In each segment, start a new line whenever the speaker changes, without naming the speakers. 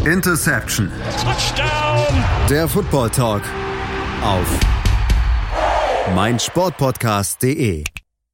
Interception.
Touchdown.
Der Football Talk auf meinsportpodcast.de.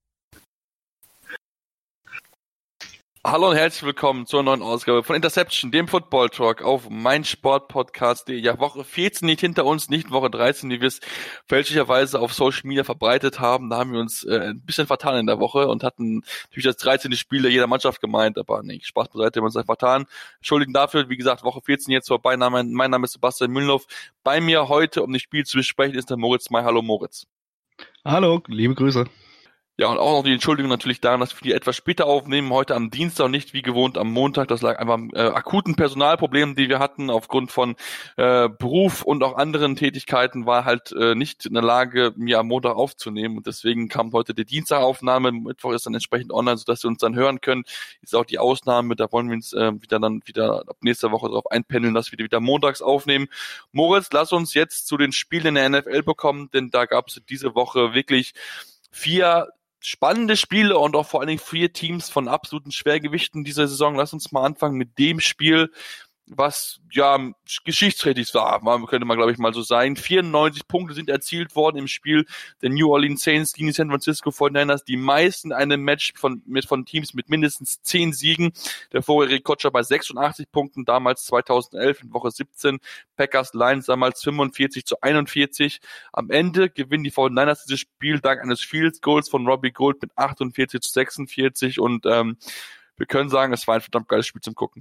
Hallo und herzlich willkommen zur neuen Ausgabe von Interception, dem Football Talk auf meinsportpodcast.de. Ja, Woche 14 liegt hinter uns, nicht Woche 13, wie wir es fälschlicherweise auf Social Media verbreitet haben. Da haben wir uns ein bisschen vertan in der Woche und hatten natürlich das 13. Spiel jeder Mannschaft gemeint, aber nee, Spaß beiseite, wir haben uns einfach vertan. Entschuldigen dafür, wie gesagt, Woche 14 jetzt vorbei. Mein Name ist Sebastian Mühlenhoff. Bei mir heute, um das Spiel zu besprechen, ist der Moritz May. Hallo Moritz.
Hallo, liebe Grüße.
Ja, und auch noch die Entschuldigung natürlich daran, dass wir die etwas später aufnehmen, heute am Dienstag und nicht wie gewohnt am Montag. Das lag einfach am akuten Personalproblemen, die wir hatten aufgrund von Beruf und auch anderen Tätigkeiten, war halt nicht in der Lage, mir am Montag aufzunehmen. Und deswegen kam heute die Dienstagaufnahme. Mittwoch ist dann entsprechend online, sodass Sie uns dann hören können. Ist auch die Ausnahme, da wollen wir uns wieder ab nächster Woche darauf einpendeln, dass wir wieder montags aufnehmen. Moritz, lass uns jetzt zu den Spielen in der NFL bekommen, denn da gab es diese Woche wirklich 4 spannende Spiele und auch vor allen Dingen 4 Teams von absoluten Schwergewichten dieser Saison. Lass uns mal anfangen mit dem Spiel, was ja geschichtsträchtig war, könnte man glaube ich mal so sein. 94 Punkte sind erzielt worden im Spiel der New Orleans Saints gegen die San Francisco 49ers. Die meisten in einem Match von Teams mit mindestens 10 Siegen. Der vorherige Rekord bei 86 Punkten, damals 2011 in Woche 17. Packers Lions damals 45-41. Am Ende gewinnen die 49ers dieses Spiel dank eines Field Goals von Robbie Gould mit 48-46 und wir können sagen, es war ein verdammt geiles Spiel zum Gucken.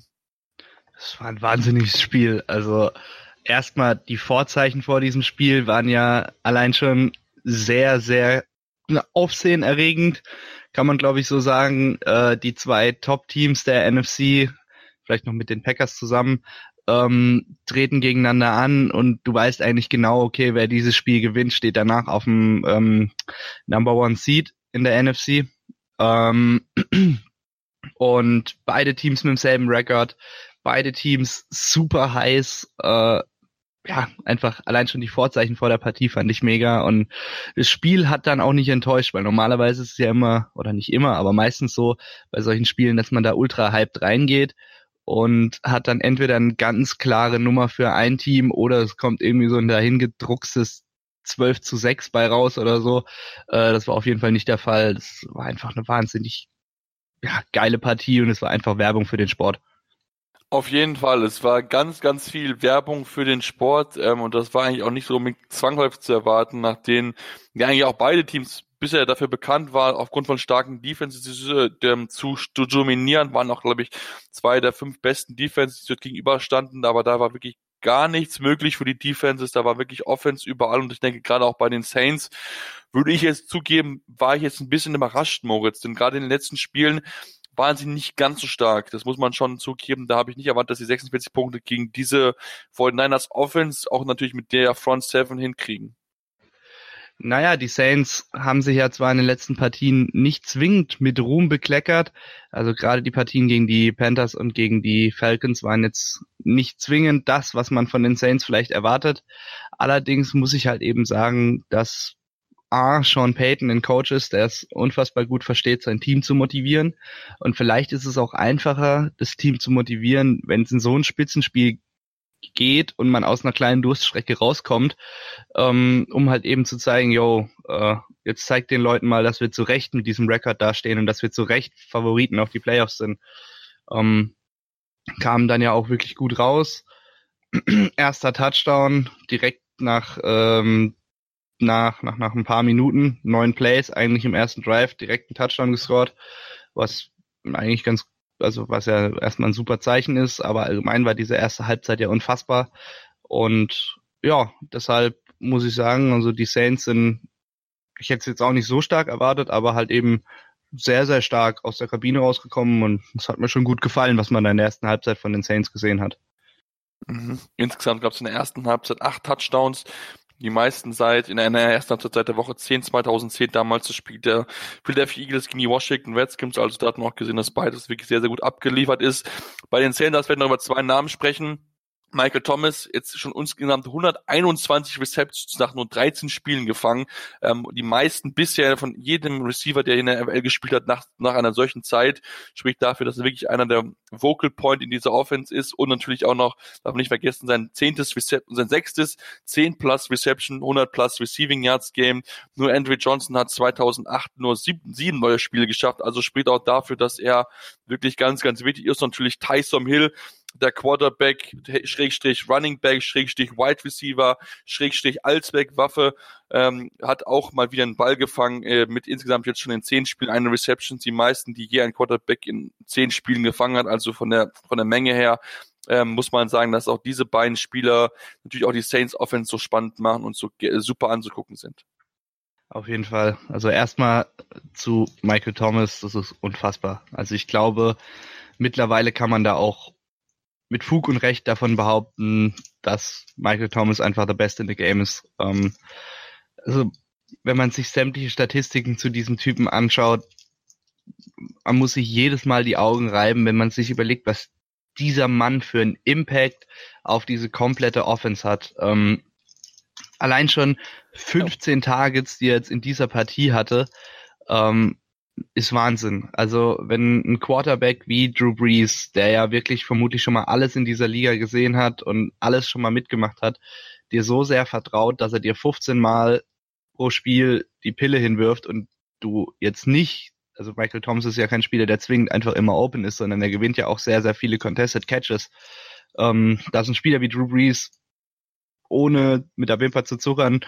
Es war ein wahnsinniges Spiel. Also erstmal die Vorzeichen vor diesem Spiel waren ja allein schon sehr, sehr aufsehenerregend, kann man glaube ich so sagen. Die 2 Top-Teams der NFC, vielleicht noch mit den Packers zusammen, treten gegeneinander an und du weißt eigentlich genau, okay, wer dieses Spiel gewinnt, steht danach auf dem Number One Seed in der NFC. Und beide Teams mit demselben Rekord. Beide Teams super heiß, einfach allein schon die Vorzeichen vor der Partie fand ich mega und das Spiel hat dann auch nicht enttäuscht, weil normalerweise ist es ja immer, oder nicht immer, aber meistens so bei solchen Spielen, dass man da ultra hyped reingeht und hat dann entweder eine ganz klare Nummer für ein Team oder es kommt irgendwie so ein dahingedruckstes 12-6 bei raus oder so. Das war auf jeden Fall nicht der Fall. Das war einfach eine wahnsinnig geile Partie und es war einfach Werbung für den Sport.
Auf jeden Fall, es war ganz, ganz viel Werbung für den Sport und das war eigentlich auch nicht so zwangsläufig zu erwarten, nachdem ja eigentlich auch beide Teams bisher dafür bekannt waren, aufgrund von starken Defenses zu dominieren, waren auch, glaube ich, 2 der 5 besten Defenses, die dort gegenüberstanden, aber da war wirklich gar nichts möglich für die Defenses, da war wirklich Offense überall und ich denke gerade auch bei den Saints, würde ich jetzt zugeben, war ich jetzt ein bisschen überrascht, Moritz, denn gerade in den letzten Spielen waren sie nicht ganz so stark. Das muss man schon zugeben. Da habe ich nicht erwartet, dass sie 46 Punkte gegen diese 49ers Offense auch natürlich mit der Front 7 hinkriegen.
Naja, die Saints haben sich ja zwar in den letzten Partien nicht zwingend mit Ruhm bekleckert. Also gerade die Partien gegen die Panthers und gegen die Falcons waren jetzt nicht zwingend das, was man von den Saints vielleicht erwartet. Allerdings muss ich halt eben sagen, dass Sean Payton ein Coach ist, der es unfassbar gut versteht, sein Team zu motivieren. Und vielleicht ist es auch einfacher, das Team zu motivieren, wenn es in so ein Spitzenspiel geht und man aus einer kleinen Durststrecke rauskommt, um halt eben zu zeigen, jetzt zeigt den Leuten mal, dass wir zu Recht mit diesem Rekord dastehen und dass wir zu Recht Favoriten auf die Playoffs sind. Kamen dann ja auch wirklich gut raus. Erster Touchdown direkt nach ein paar Minuten, 9 Plays, eigentlich im ersten Drive direkt einen Touchdown gescored, was eigentlich was ja erstmal ein super Zeichen ist, aber allgemein war diese erste Halbzeit ja unfassbar und ja, deshalb muss ich sagen, also die Saints ich hätte es jetzt auch nicht so stark erwartet, aber halt eben sehr, sehr stark aus der Kabine rausgekommen und es hat mir schon gut gefallen, was man da in der ersten Halbzeit von den Saints gesehen hat.
Mhm. Insgesamt gab es in der ersten Halbzeit 8 Touchdowns, die meisten in der ersten Halbzeit seit der Woche 10, 2010, damals das Spiel der Philadelphia Eagles gegen die Washington Redskins, also da hat man auch gesehen, dass beides wirklich sehr, sehr gut abgeliefert ist. Bei den Saints werden wir über 2 Namen sprechen. Michael Thomas jetzt schon insgesamt 121 Receptions nach nur 13 Spielen gefangen. Die meisten bisher von jedem Receiver, der in der NFL gespielt hat, nach einer solchen Zeit, spricht dafür, dass er wirklich einer der Vocal Point in dieser Offense ist und natürlich auch noch, darf man nicht vergessen, sein 6. 10 plus Reception, 100 plus Receiving Yards Game. Nur Andrew Johnson hat 2008 nur 7 neue Spiele geschafft, also spricht auch dafür, dass er wirklich ganz, ganz wichtig ist. Und natürlich Taysom Hill, der Quarterback, Schrägstrich Running Back, Schrägstrich Wide Receiver, Schrägstrich Allzweckwaffe, hat auch mal wieder einen Ball gefangen, mit insgesamt jetzt schon in 10 Spielen eine Reception, die meisten, die je ein Quarterback in 10 Spielen gefangen hat, also von der Menge her, muss man sagen, dass auch diese beiden Spieler natürlich auch die Saints Offense so spannend machen und so super anzugucken sind.
Auf jeden Fall. Also erstmal zu Michael Thomas, das ist unfassbar. Also ich glaube, mittlerweile kann man da auch mit Fug und Recht davon behaupten, dass Michael Thomas einfach the best in the game ist. Also wenn man sich sämtliche Statistiken zu diesem Typen anschaut, man muss sich jedes Mal die Augen reiben, wenn man sich überlegt, was dieser Mann für einen Impact auf diese komplette Offense hat. Allein schon 15 Targets, die er jetzt in dieser Partie hatte, ist Wahnsinn. Also wenn ein Quarterback wie Drew Brees, der ja wirklich vermutlich schon mal alles in dieser Liga gesehen hat und alles schon mal mitgemacht hat, dir so sehr vertraut, dass er dir 15 Mal pro Spiel die Pille hinwirft und du jetzt nicht, also Michael Thomas ist ja kein Spieler, der zwingend einfach immer open ist, sondern er gewinnt ja auch sehr, sehr viele Contested Catches. Dass ein Spieler wie Drew Brees ohne mit der Wimper zu zucken,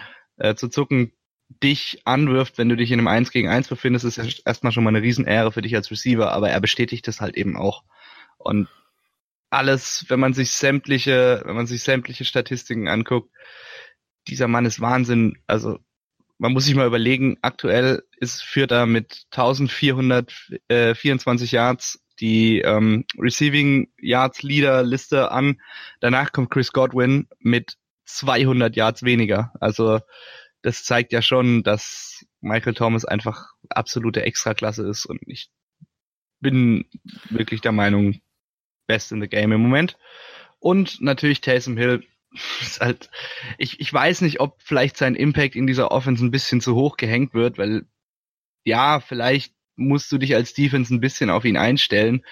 dich anwirft, wenn du dich in einem 1 gegen 1 befindest, ist ja erstmal schon mal eine Riesenehre für dich als Receiver, aber er bestätigt das halt eben auch. Und alles, wenn man sich sämtliche Statistiken anguckt, dieser Mann ist Wahnsinn. Also man muss sich mal überlegen, aktuell führt er mit 1424 Yards die Receiving Yards Leader Liste an. Danach kommt Chris Godwin mit 200 Yards weniger. Also das zeigt ja schon, dass Michael Thomas einfach absolute Extraklasse ist und ich bin wirklich der Meinung, best in the game im Moment. Und natürlich Taysom Hill ist halt, ich weiß nicht, ob vielleicht sein Impact in dieser Offense ein bisschen zu hoch gehängt wird, weil ja, vielleicht musst du dich als Defense ein bisschen auf ihn einstellen.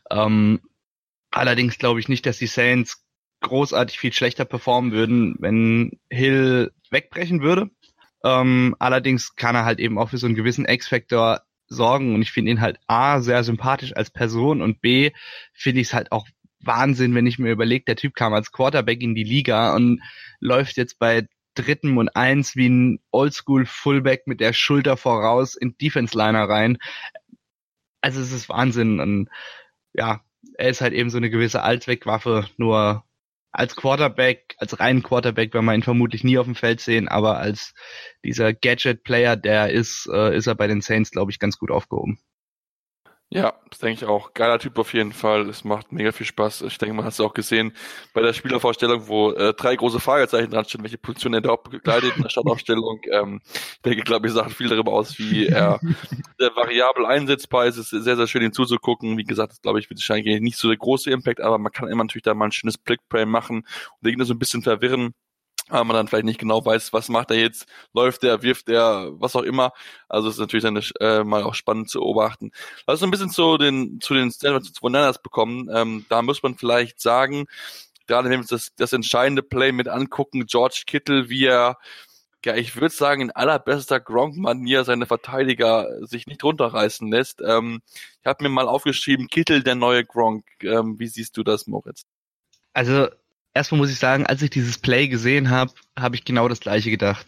Allerdings glaube ich nicht, dass die Saints großartig viel schlechter performen würden, wenn Hill wegbrechen würde. Allerdings kann er halt eben auch für so einen gewissen X-Factor sorgen und ich finde ihn halt A, sehr sympathisch als Person und B, finde ich es halt auch Wahnsinn, wenn ich mir überlege, der Typ kam als Quarterback in die Liga und läuft jetzt bei 3. und 1 wie ein Oldschool-Fullback mit der Schulter voraus in Defense-Liner rein. Also es ist Wahnsinn und ja, er ist halt eben so eine gewisse Allzweckwaffe, nur als Quarterback, als reinen Quarterback werden wir ihn vermutlich nie auf dem Feld sehen, aber als dieser Gadget-Player, der ist er bei den Saints, glaube ich, ganz gut aufgehoben.
Ja, das denke ich auch. Geiler Typ auf jeden Fall. Es macht mega viel Spaß. Ich denke, man hat es auch gesehen bei der Spielervorstellung, wo 3 große Fragezeichen dran stehen, welche Position er da bekleidet in der Startaufstellung. Ich denke, glaube ich, sagt viel darüber aus, wie er sehr variabel einsetzbar ist. Es ist sehr, sehr schön, ihm zuzugucken. Wie gesagt, das glaube ich, wird wahrscheinlich nicht so der große Impact, aber man kann immer natürlich da mal ein schönes Blickplay machen und den so ein bisschen verwirren. Aber man dann vielleicht nicht genau weiß, was macht er jetzt, läuft er, wirft er, was auch immer. Also es ist natürlich dann mal auch spannend zu beobachten. Lass uns ein bisschen zu den Stanford 49ers bekommen. Da muss man vielleicht sagen, gerade wenn wir uns das entscheidende Play mit angucken, George Kittle, wie er, ja, ich würde sagen, in allerbester Gronk-Manier seine Verteidiger sich nicht runterreißen lässt. Ich habe mir mal aufgeschrieben, Kittle, der neue Gronk. Wie siehst du das, Moritz?
Also erstmal muss ich sagen, als ich dieses Play gesehen habe, habe ich genau das Gleiche gedacht.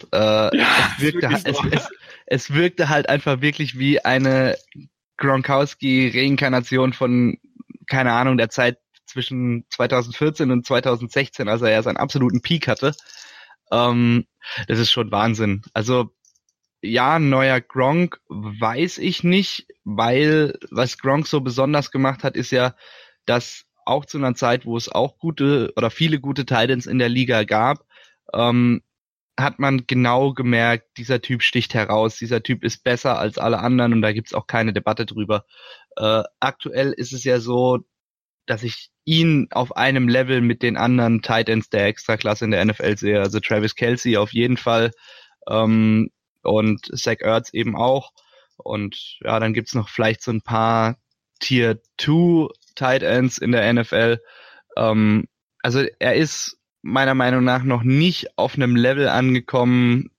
Es wirkte halt einfach wirklich wie eine Gronkowski-Reinkarnation von, keine Ahnung, der Zeit zwischen 2014 und 2016, als er ja seinen absoluten Peak hatte. Das ist schon Wahnsinn. Also ja, ein neuer Gronk weiß ich nicht, weil was Gronk so besonders gemacht hat, ist ja, dass auch zu einer Zeit, wo es auch gute oder viele gute Titans in der Liga gab, hat man genau gemerkt, dieser Typ sticht heraus, dieser Typ ist besser als alle anderen und da gibt's auch keine Debatte drüber. Aktuell ist es ja so, dass ich ihn auf einem Level mit den anderen Tight Ends der Extraklasse in der NFL sehe. Also Travis Kelce auf jeden Fall und Zach Ertz eben auch. Und ja, dann gibt's noch vielleicht so ein paar Tier 2 Tight Ends in der NFL. Also er ist meiner Meinung nach noch nicht auf einem Level angekommen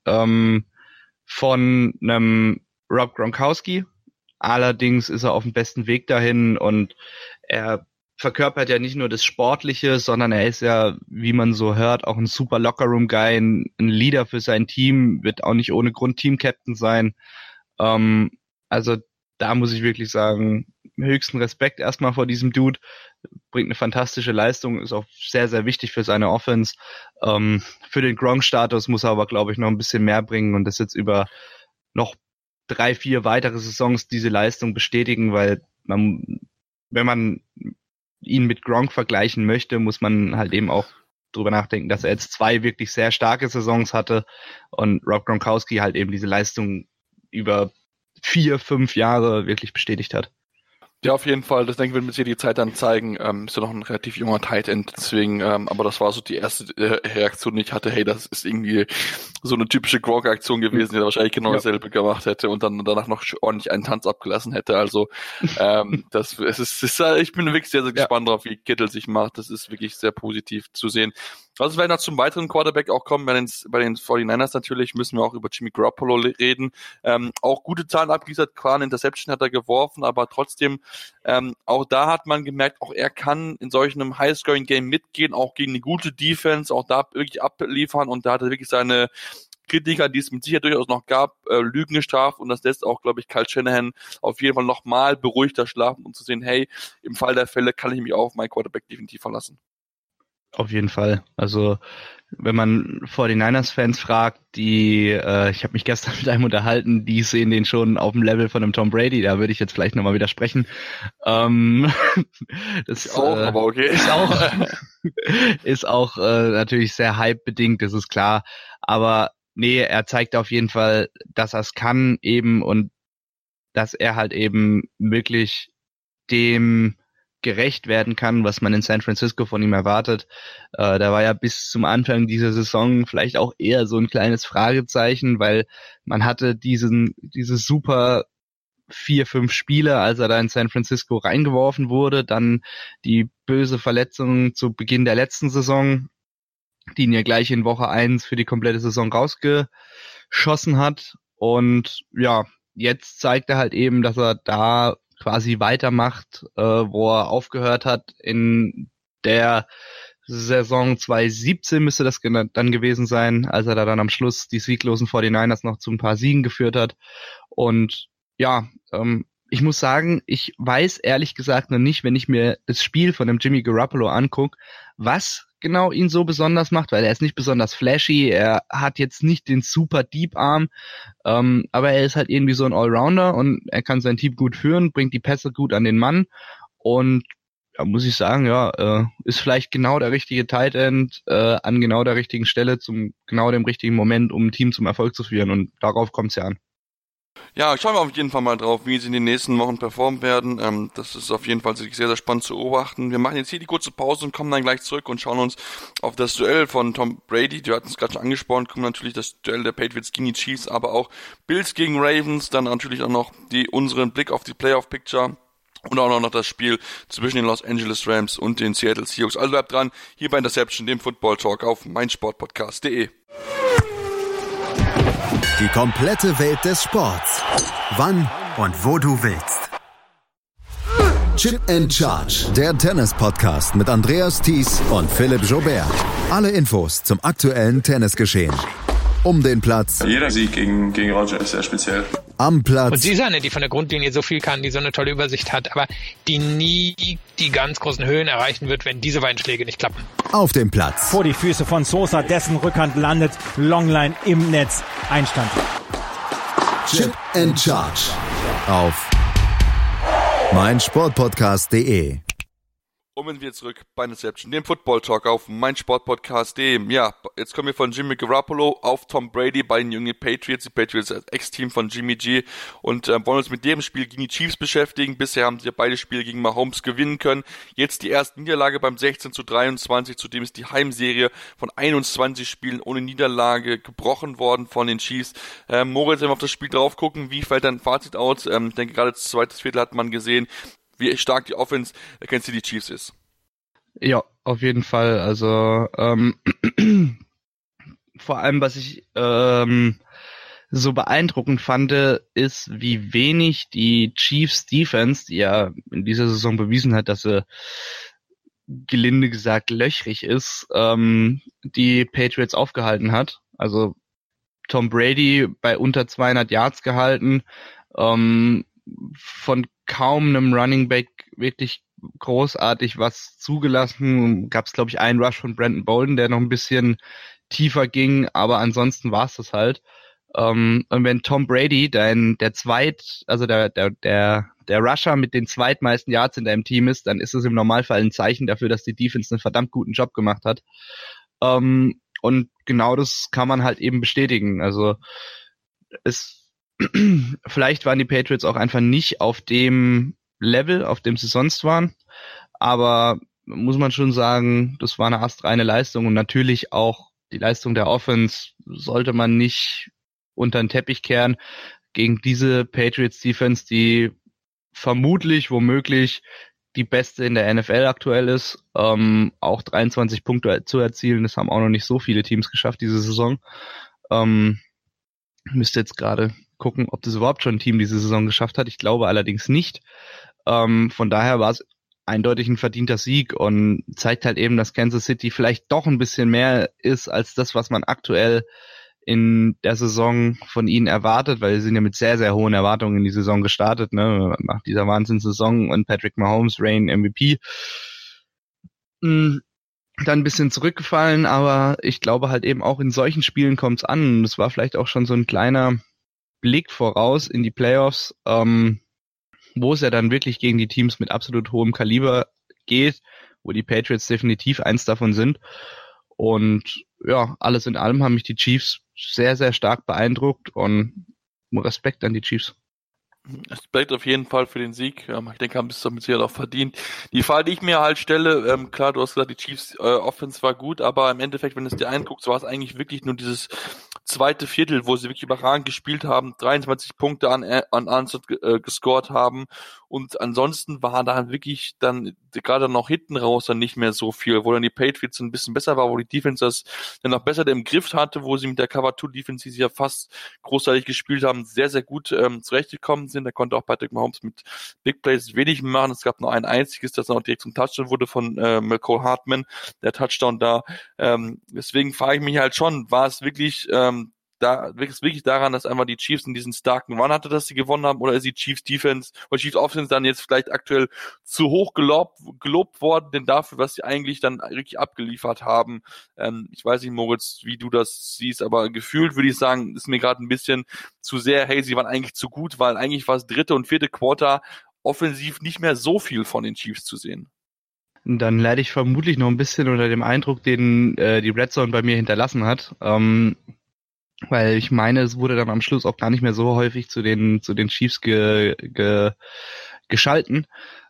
von einem Rob Gronkowski. Allerdings ist er auf dem besten Weg dahin und er verkörpert ja nicht nur das Sportliche, sondern er ist ja, wie man so hört, auch ein super Lockerroom-Guy, ein Leader für sein Team, wird auch nicht ohne Grund Team-Captain sein. Also da muss ich wirklich sagen, höchsten Respekt erstmal vor diesem Dude, bringt eine fantastische Leistung, ist auch sehr, sehr wichtig für seine Offense. Für den Gronk-Status muss er aber, glaube ich, noch ein bisschen mehr bringen und das jetzt über noch 3-4 weitere Saisons diese Leistung bestätigen, weil wenn man ihn mit Gronk vergleichen möchte, muss man halt eben auch drüber nachdenken, dass er jetzt 2 wirklich sehr starke Saisons hatte und Rob Gronkowski halt eben diese Leistung über 4-5 Jahre wirklich bestätigt hat.
Ja, auf jeden Fall. Das denke ich, wird mir hier die Zeit dann zeigen. Ist ja noch ein relativ junger Tight End, deswegen, aber das war so die erste Reaktion, die ich hatte. Hey, das ist irgendwie so eine typische Gronk-Aktion gewesen, die er wahrscheinlich genau dasselbe gemacht hätte und dann danach noch ordentlich einen Tanz abgelassen hätte. Also, ich bin wirklich sehr, sehr gespannt drauf, wie Kittle sich macht. Das ist wirklich sehr positiv zu sehen. Also, wenn wir noch zum weiteren Quarterback auch kommen, bei den 49ers natürlich, müssen wir auch über Jimmy Garoppolo reden. Auch gute Zahlen abgeliefert, klar, eine Interception hat er geworfen, aber trotzdem, auch da hat man gemerkt, auch er kann in solch einem High-Scoring-Game mitgehen, auch gegen eine gute Defense, auch da wirklich abliefern und da hat er wirklich seine Kritiker, die es mit Sicherheit durchaus noch gab, Lügen gestraft und das lässt auch, glaube ich, Kyle Shanahan auf jeden Fall nochmal beruhigter schlafen, um zu sehen, hey, im Fall der Fälle kann ich mich auch auf meinen Quarterback definitiv verlassen.
Auf jeden Fall. Also wenn man 49ers-Fans fragt, ich habe mich gestern mit einem unterhalten, die sehen den schon auf dem Level von einem Tom Brady, da würde ich jetzt vielleicht nochmal widersprechen. Das
auch, aber okay.
Ist auch natürlich sehr hype-bedingt, das ist klar. Aber nee, er zeigt auf jeden Fall, dass er es kann eben und dass er halt eben wirklich dem gerecht werden kann, was man in San Francisco von ihm erwartet. Da war ja bis zum Anfang dieser Saison vielleicht auch eher so ein kleines Fragezeichen, weil man hatte diese super 4-5 Spiele, als er da in San Francisco reingeworfen wurde, dann die böse Verletzung zu Beginn der letzten Saison, die ihn ja gleich in Woche 1 für die komplette Saison rausgeschossen hat und ja, jetzt zeigt er halt eben, dass er da quasi weitermacht, wo er aufgehört hat. In der Saison 2017 müsste das dann gewesen sein, als er da dann am Schluss die sieglosen 49ers noch zu ein paar Siegen geführt hat. Und ja, ich muss sagen, ich weiß ehrlich gesagt noch nicht, wenn ich mir das Spiel von dem Jimmy Garoppolo angucke, was genau ihn so besonders macht, weil er ist nicht besonders flashy, er hat jetzt nicht den super Deep Arm, aber er ist halt irgendwie so ein Allrounder und er kann sein Team gut führen, bringt die Pässe gut an den Mann und da muss ich sagen, ja, ist vielleicht genau der richtige Tight End an genau der richtigen Stelle zum genau dem richtigen Moment, um ein Team zum Erfolg zu führen und darauf kommt es ja an.
Ja, schauen wir auf jeden Fall mal drauf, wie sie in den nächsten Wochen performen werden. Das ist auf jeden Fall sehr, sehr spannend zu beobachten. Wir machen jetzt hier die kurze Pause und kommen dann gleich zurück und schauen uns auf das Duell von Tom Brady, wir hatten es gerade schon angesprochen, kommt natürlich das Duell der Patriots gegen die Chiefs, aber auch Bills gegen Ravens, dann natürlich auch noch unseren Blick auf die Playoff-Picture und auch noch das Spiel zwischen den Los Angeles Rams und den Seattle Seahawks. Also bleibt dran, hier bei Interception, dem Football Talk auf meinsportpodcast.de.
Die komplette Welt des Sports. Wann und wo du willst. Chip and Charge. Der Tennis-Podcast mit Andreas Thies und Philipp Joubert. Alle Infos zum aktuellen Tennisgeschehen. Um den Platz.
Jeder Sieg gegen Roger ist sehr speziell.
Am Platz.
Und sie ist eine, die von der Grundlinie so viel kann, die so eine tolle Übersicht hat, aber die nie die ganz großen Höhen erreichen wird, wenn diese beiden Schläge nicht klappen.
Auf dem Platz.
Vor die Füße von Sosa, dessen Rückhand landet, Longline im Netz, Einstand.
Chip and Charge. Auf meinsportpodcast.de.
Und wenn wir zurück bei Interception, dem Football Talk auf meinsportpodcast.de. Ja, jetzt kommen wir von Jimmy Garoppolo auf Tom Brady bei den jungen Patriots. Die Patriots als Ex-Team von Jimmy G. Und wollen uns mit dem Spiel gegen die Chiefs beschäftigen. Bisher haben sie ja beide Spiele gegen Mahomes gewinnen können. Jetzt die erste Niederlage beim 16:23. Zudem ist die Heimserie von 21 Spielen ohne Niederlage gebrochen worden von den Chiefs. Moritz, wenn wir auf das Spiel drauf gucken, wie fällt dein Fazit aus? Ich denke, gerade das zweite Viertel hat man gesehen, wie stark die Offense against die Chiefs ist.
Ja, auf jeden Fall. Also vor allem, was ich so beeindruckend fand, ist, wie wenig die Chiefs Defense, die ja in dieser Saison bewiesen hat, dass sie gelinde gesagt löchrig ist, die Patriots aufgehalten hat. Also Tom Brady bei unter 200 Yards gehalten, von kaum einem Running Back wirklich großartig was zugelassen. Gab es, glaube ich, einen Rush von Brandon Bolden, der noch ein bisschen tiefer ging, aber ansonsten war es das halt. Und wenn Tom Brady der Rusher mit den zweitmeisten Yards in deinem Team ist, dann ist es im Normalfall ein Zeichen dafür, dass die Defense einen verdammt guten Job gemacht hat. Und genau das kann man halt eben bestätigen. Also vielleicht waren die Patriots auch einfach nicht auf dem Level, auf dem sie sonst waren, aber muss man schon sagen, das war eine astreine Leistung und natürlich auch die Leistung der Offense sollte man nicht unter den Teppich kehren gegen diese Patriots-Defense, die vermutlich, womöglich die beste in der NFL aktuell ist, auch 23 Punkte zu erzielen, das haben auch noch nicht so viele Teams geschafft diese Saison. Müsste jetzt gerade gucken, ob das überhaupt schon ein Team diese Saison geschafft hat. Ich glaube allerdings nicht. Von daher war es eindeutig ein verdienter Sieg und zeigt halt eben, dass Kansas City vielleicht doch ein bisschen mehr ist als das, was man aktuell in der Saison von ihnen erwartet, weil sie sind ja mit sehr, sehr hohen Erwartungen in die Saison gestartet, ne, nach dieser Wahnsinnssaison und Patrick Mahomes, Reign MVP. Dann ein bisschen zurückgefallen, aber ich glaube halt eben auch in solchen Spielen kommt es an. Das war vielleicht auch schon so ein kleiner Blick voraus in die Playoffs, wo es ja dann wirklich gegen die Teams mit absolut hohem Kaliber geht, wo die Patriots definitiv eins davon sind. Und ja, alles in allem haben mich die Chiefs sehr, sehr stark beeindruckt und Respekt an die Chiefs.
Respekt auf jeden Fall für den Sieg. Ich denke, haben es damit sicher auch verdient. Die Frage, die ich mir halt stelle, klar, du hast gesagt, die Chiefs Offense war gut, aber im Endeffekt, wenn du es dir anguckst, war es eigentlich wirklich nur dieses zweite Viertel, wo sie wirklich überragend gespielt haben, 23 Punkte an Ansatz gescored haben und ansonsten war da wirklich dann gerade noch hinten raus dann nicht mehr so viel, wo dann die Patriots ein bisschen besser war, wo die Defense das dann noch besser im Griff hatte, wo sie mit der Cover-2-Defense, die sie ja fast großartig gespielt haben, sehr, sehr gut zurechtgekommen sind. Da konnte auch Patrick Mahomes mit Big Plays wenig machen. Es gab nur ein einziges, das dann auch direkt zum Touchdown wurde von Mecole Hardman, der Touchdown da. Deswegen frage ich mich halt schon, war es wirklich wirklich daran, dass einfach die Chiefs in diesen starken Run hatte, dass sie gewonnen haben, oder ist die Chiefs Defense oder Chiefs Offense dann jetzt vielleicht aktuell zu hoch gelobt worden, denn dafür, was sie eigentlich dann wirklich abgeliefert haben? Ich weiß nicht, Moritz, wie du das siehst, aber gefühlt würde ich sagen, ist mir gerade ein bisschen zu sehr, hey, sie waren eigentlich zu gut, weil eigentlich war es dritte und vierte Quarter offensiv nicht mehr so viel von den Chiefs zu sehen.
Dann leide ich vermutlich noch ein bisschen unter dem Eindruck, den die Red Zone bei mir hinterlassen hat. Weil ich meine, es wurde dann am Schluss auch gar nicht mehr so häufig zu den Chiefs geschalten.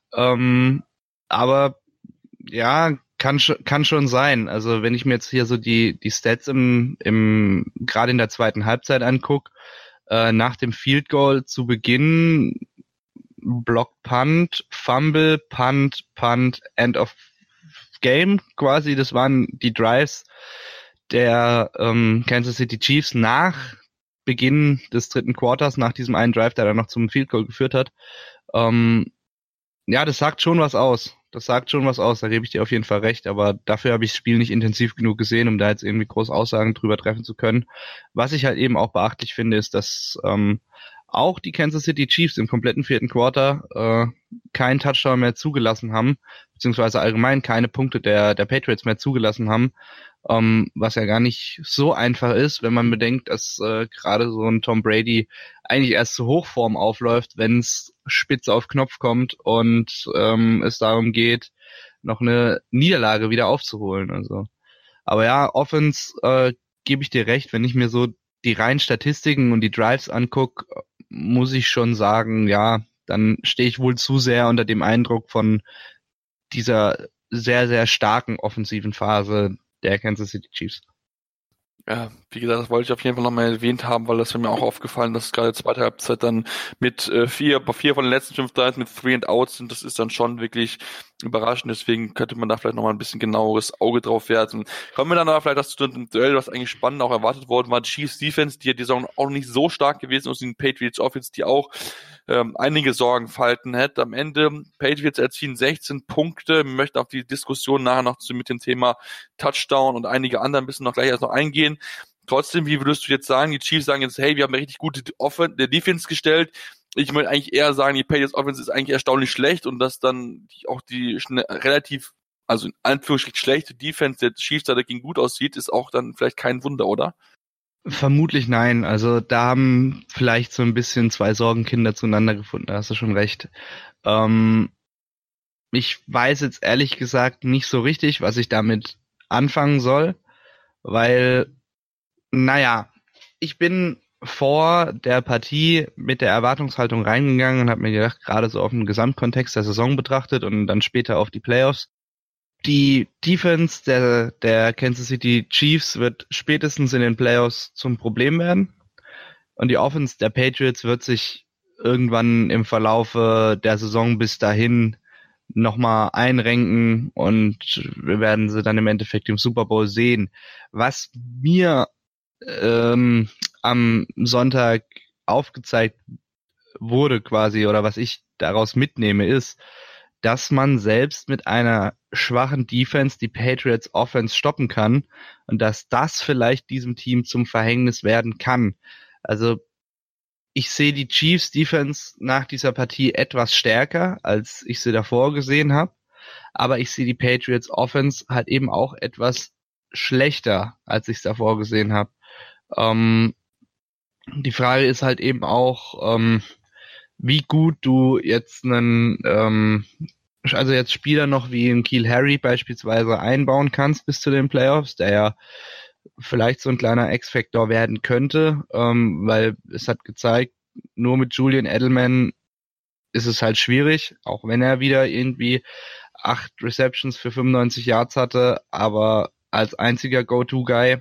Aber ja, kann schon sein. Also wenn ich mir jetzt hier so die Stats gerade in der zweiten Halbzeit angucke, nach dem Field Goal zu Beginn Block Punt, Fumble, Punt, End of Game quasi. Das waren die Drives der Kansas City Chiefs nach Beginn des dritten Quarters, nach diesem einen Drive, der dann noch zum Field Goal geführt hat. Ja, das sagt schon was aus. Da gebe ich dir auf jeden Fall recht, aber dafür habe ich das Spiel nicht intensiv genug gesehen, um da jetzt irgendwie groß Aussagen drüber treffen zu können. Was ich halt eben auch beachtlich finde, ist, dass auch die Kansas City Chiefs im kompletten vierten Quarter keinen Touchdown mehr zugelassen haben, beziehungsweise allgemein keine Punkte der Patriots mehr zugelassen haben, was ja gar nicht so einfach ist, wenn man bedenkt, dass gerade so ein Tom Brady eigentlich erst zur Hochform aufläuft, wenn es spitz auf Knopf kommt und es darum geht, noch eine Niederlage wieder aufzuholen. Also, aber ja, Offense gebe ich dir recht, wenn ich mir so die reinen Statistiken und die Drives angucke, muss ich schon sagen, ja, dann stehe ich wohl zu sehr unter dem Eindruck von dieser sehr, sehr starken offensiven Phase der Kansas City Chiefs.
Ja, wie gesagt, das wollte ich auf jeden Fall nochmal erwähnt haben, weil das mir auch aufgefallen, dass gerade zweite Halbzeit dann mit vier von den letzten 5 Drives mit 3 and Outs sind. Das ist dann schon wirklich überraschend. Deswegen könnte man da vielleicht nochmal ein bisschen genaueres Auge drauf werfen. Kommen wir dann aber vielleicht zu dem Duell, was eigentlich spannend auch erwartet worden war. Die Chiefs Defense, die ja die Saison auch nicht so stark gewesen ist, und die Patriots Offense, die auch einige Sorgenfalten hätte. Am Ende Patriots erzielen 16 Punkte. Wir möchten auf die Diskussion nachher noch mit dem Thema Touchdown und einige anderen ein bisschen noch gleich erst noch eingehen. Trotzdem, wie würdest du jetzt sagen, die Chiefs sagen jetzt, hey, wir haben eine richtig gute Defense gestellt. Ich möchte eigentlich eher sagen, die Patriots Offense ist eigentlich erstaunlich schlecht und dass dann auch die relativ, also in Anführungsstrichen schlechte Defense der Chiefs da dagegen gut aussieht, ist auch dann vielleicht kein Wunder, oder?
Vermutlich nein. Also da haben vielleicht so ein bisschen 2 Sorgenkinder zueinander gefunden. Da hast du schon recht. Ich weiß jetzt ehrlich gesagt nicht so richtig, was ich damit anfangen soll, weil, naja, ich bin vor der Partie mit der Erwartungshaltung reingegangen und habe mir gedacht, gerade so auf den Gesamtkontext der Saison betrachtet und dann später auf die Playoffs, die Defense der Kansas City Chiefs wird spätestens in den Playoffs zum Problem werden und die Offense der Patriots wird sich irgendwann im Verlaufe der Saison bis dahin nochmal einrenken und wir werden sie dann im Endeffekt im Super Bowl sehen. Was mir am Sonntag aufgezeigt wurde quasi oder was ich daraus mitnehme ist, dass man selbst mit einer schwachen Defense die Patriots Offense stoppen kann und dass das vielleicht diesem Team zum Verhängnis werden kann. Also ich sehe die Chiefs Defense nach dieser Partie etwas stärker, als ich sie davor gesehen habe, aber ich sehe die Patriots Offense halt eben auch etwas schlechter, als ich es davor gesehen habe. Die Frage ist halt eben auch, wie gut du jetzt also jetzt Spieler noch wie in N'Keal Harry beispielsweise einbauen kannst bis zu den Playoffs, der ja vielleicht so ein kleiner X-Factor werden könnte, weil es hat gezeigt, nur mit Julian Edelman ist es halt schwierig, auch wenn er wieder irgendwie 8 Receptions für 95 Yards hatte, aber als einziger Go-To-Guy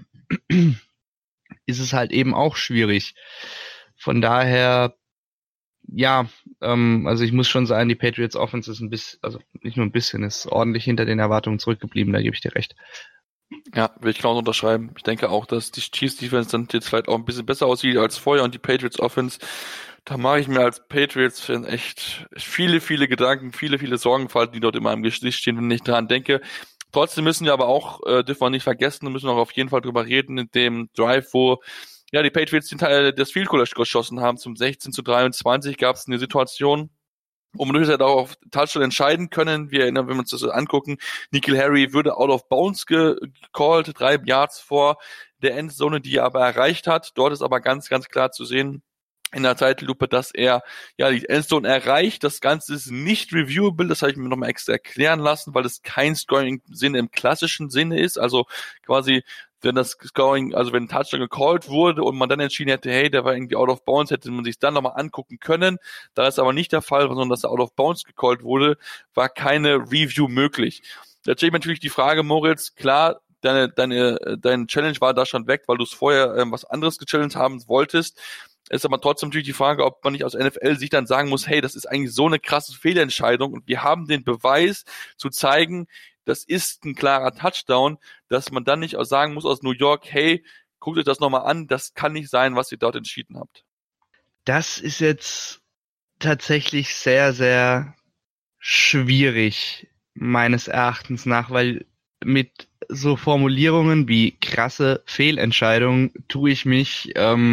ist es halt eben auch schwierig. Von daher, ja, also ich muss schon sagen, die Patriots Offense ist ein bisschen, also nicht nur ein bisschen, ist ordentlich hinter den Erwartungen zurückgeblieben, da gebe ich dir recht.
Ja, will ich genau unterschreiben. Ich denke auch, dass die Chiefs Defense dann jetzt vielleicht auch ein bisschen besser aussieht als vorher und die Patriots Offense, da mache ich mir als Patriots-Fan echt viele, viele Gedanken, viele Sorgenfalten, die dort in meinem Gesicht stehen, wenn ich dran denke. Trotzdem müssen wir aber auch, dürfen wir nicht vergessen, müssen wir auch auf jeden Fall drüber reden, in dem Drive, wo ja die Patriots das Field Goal geschossen haben, zum 16:23 gab es eine Situation, wo man durchaus auch auf Touchdown entscheiden können. Wenn wir uns das angucken, N'Keal Harry würde out of bounds gecallt, 3 Yards vor der Endzone, die er aber erreicht hat. Dort ist aber ganz, ganz klar zu sehen, in der Zeitlupe, dass er ja die Endzone erreicht. Das Ganze ist nicht reviewable, das habe ich mir nochmal extra erklären lassen, weil es kein Scoring-Sinne im klassischen Sinne ist. Also quasi, wenn das Scoring, also wenn ein Touchdown gecallt wurde und man dann entschieden hätte, hey, der war irgendwie out of bounds, hätte man sich dann nochmal angucken können. Da ist aber nicht der Fall, sondern dass er out of bounds gecallt wurde, war keine Review möglich. Da stellt natürlich die Frage, Moritz, klar, deine Challenge war da schon weg, weil du es vorher was anderes gechallenged haben wolltest. Ist aber trotzdem natürlich die Frage, ob man nicht aus NFL-Sicht dann sagen muss, hey, das ist eigentlich so eine krasse Fehlentscheidung und wir haben den Beweis zu zeigen, das ist ein klarer Touchdown, dass man dann nicht auch sagen muss aus New York, hey, guckt euch das nochmal an, das kann nicht sein, was ihr dort entschieden habt.
Das ist jetzt tatsächlich sehr, sehr schwierig, meines Erachtens nach, weil mit so Formulierungen wie krasse Fehlentscheidung tue ich mich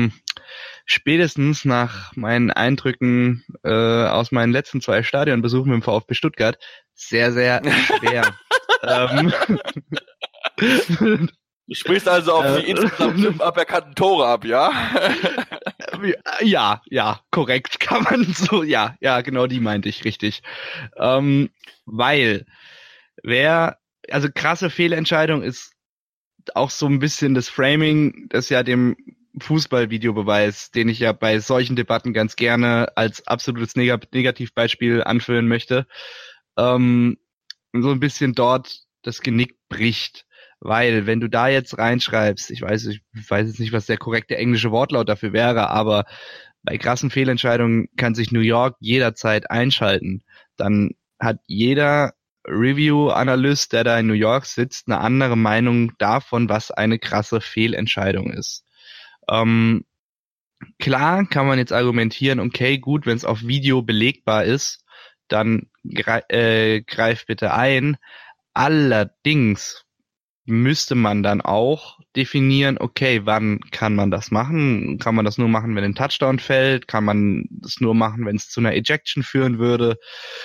spätestens nach meinen Eindrücken aus meinen letzten 2 Stadionbesuchen mit dem VfB Stuttgart sehr, sehr schwer.
Du sprichst also auf die insgesamt 5 aberkannten Tore ab, ja?
Ja, korrekt, kann man so, ja, genau die meinte ich, richtig. Weil Also krasse Fehlentscheidung ist auch so ein bisschen das Framing, das ja dem Fußballvideobeweis, den ich ja bei solchen Debatten ganz gerne als absolutes Negativbeispiel anführen möchte, so ein bisschen dort das Genick bricht. Weil wenn du da jetzt reinschreibst, ich weiß jetzt nicht, was der korrekte englische Wortlaut dafür wäre, aber bei krassen Fehlentscheidungen kann sich New York jederzeit einschalten. Dann hat jeder Review-Analyst, der da in New York sitzt, eine andere Meinung davon, was eine krasse Fehlentscheidung ist. Klar kann man jetzt argumentieren, okay, gut, wenn es auf Video belegbar ist, dann greif bitte ein. Allerdings müsste man dann auch definieren, okay, wann kann man das machen? Kann man das nur machen, wenn ein Touchdown fällt? Kann man das nur machen, wenn es zu einer Ejection führen würde?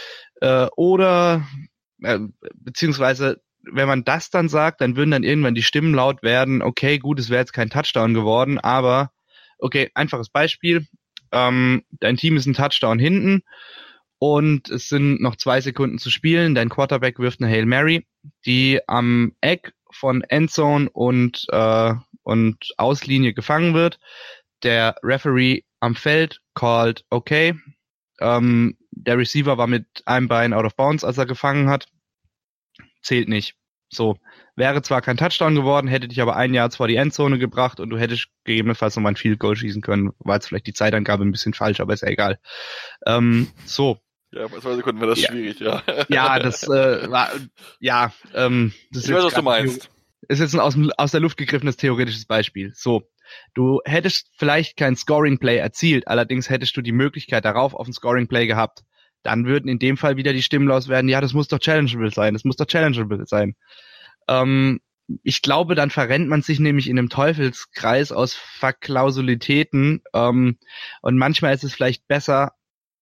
Beziehungsweise, wenn man das dann sagt, dann würden dann irgendwann die Stimmen laut werden, okay, gut, es wäre jetzt kein Touchdown geworden, aber, okay, einfaches Beispiel, dein Team ist ein Touchdown hinten und es sind noch 2 Sekunden zu spielen, dein Quarterback wirft eine Hail Mary, die am Eck von Endzone und Auslinie gefangen wird, der Referee am Feld called, okay, der Receiver war mit einem Bein out of bounds, als er gefangen hat. Zählt nicht. So. Wäre zwar kein Touchdown geworden, hätte dich aber 1 Yard vor die Endzone gebracht und du hättest gegebenenfalls nochmal ein Field Goal schießen können. War jetzt vielleicht die Zeitangabe ein bisschen falsch, aber ist ja egal. So.
Ja, bei 2 Sekunden wäre das schwierig, ja.
Ja, das war, ja, das ist
ich weiß, was du meinst.
Ist jetzt ein aus der Luft gegriffenes theoretisches Beispiel. So. Du hättest vielleicht kein Scoring-Play erzielt, allerdings hättest du die Möglichkeit darauf auf ein Scoring-Play gehabt. Dann würden in dem Fall wieder die Stimmen laut werden, ja, das muss doch challengeable sein. Ich glaube, dann verrennt man sich nämlich in einem Teufelskreis aus Verklausulitäten und manchmal ist es vielleicht besser,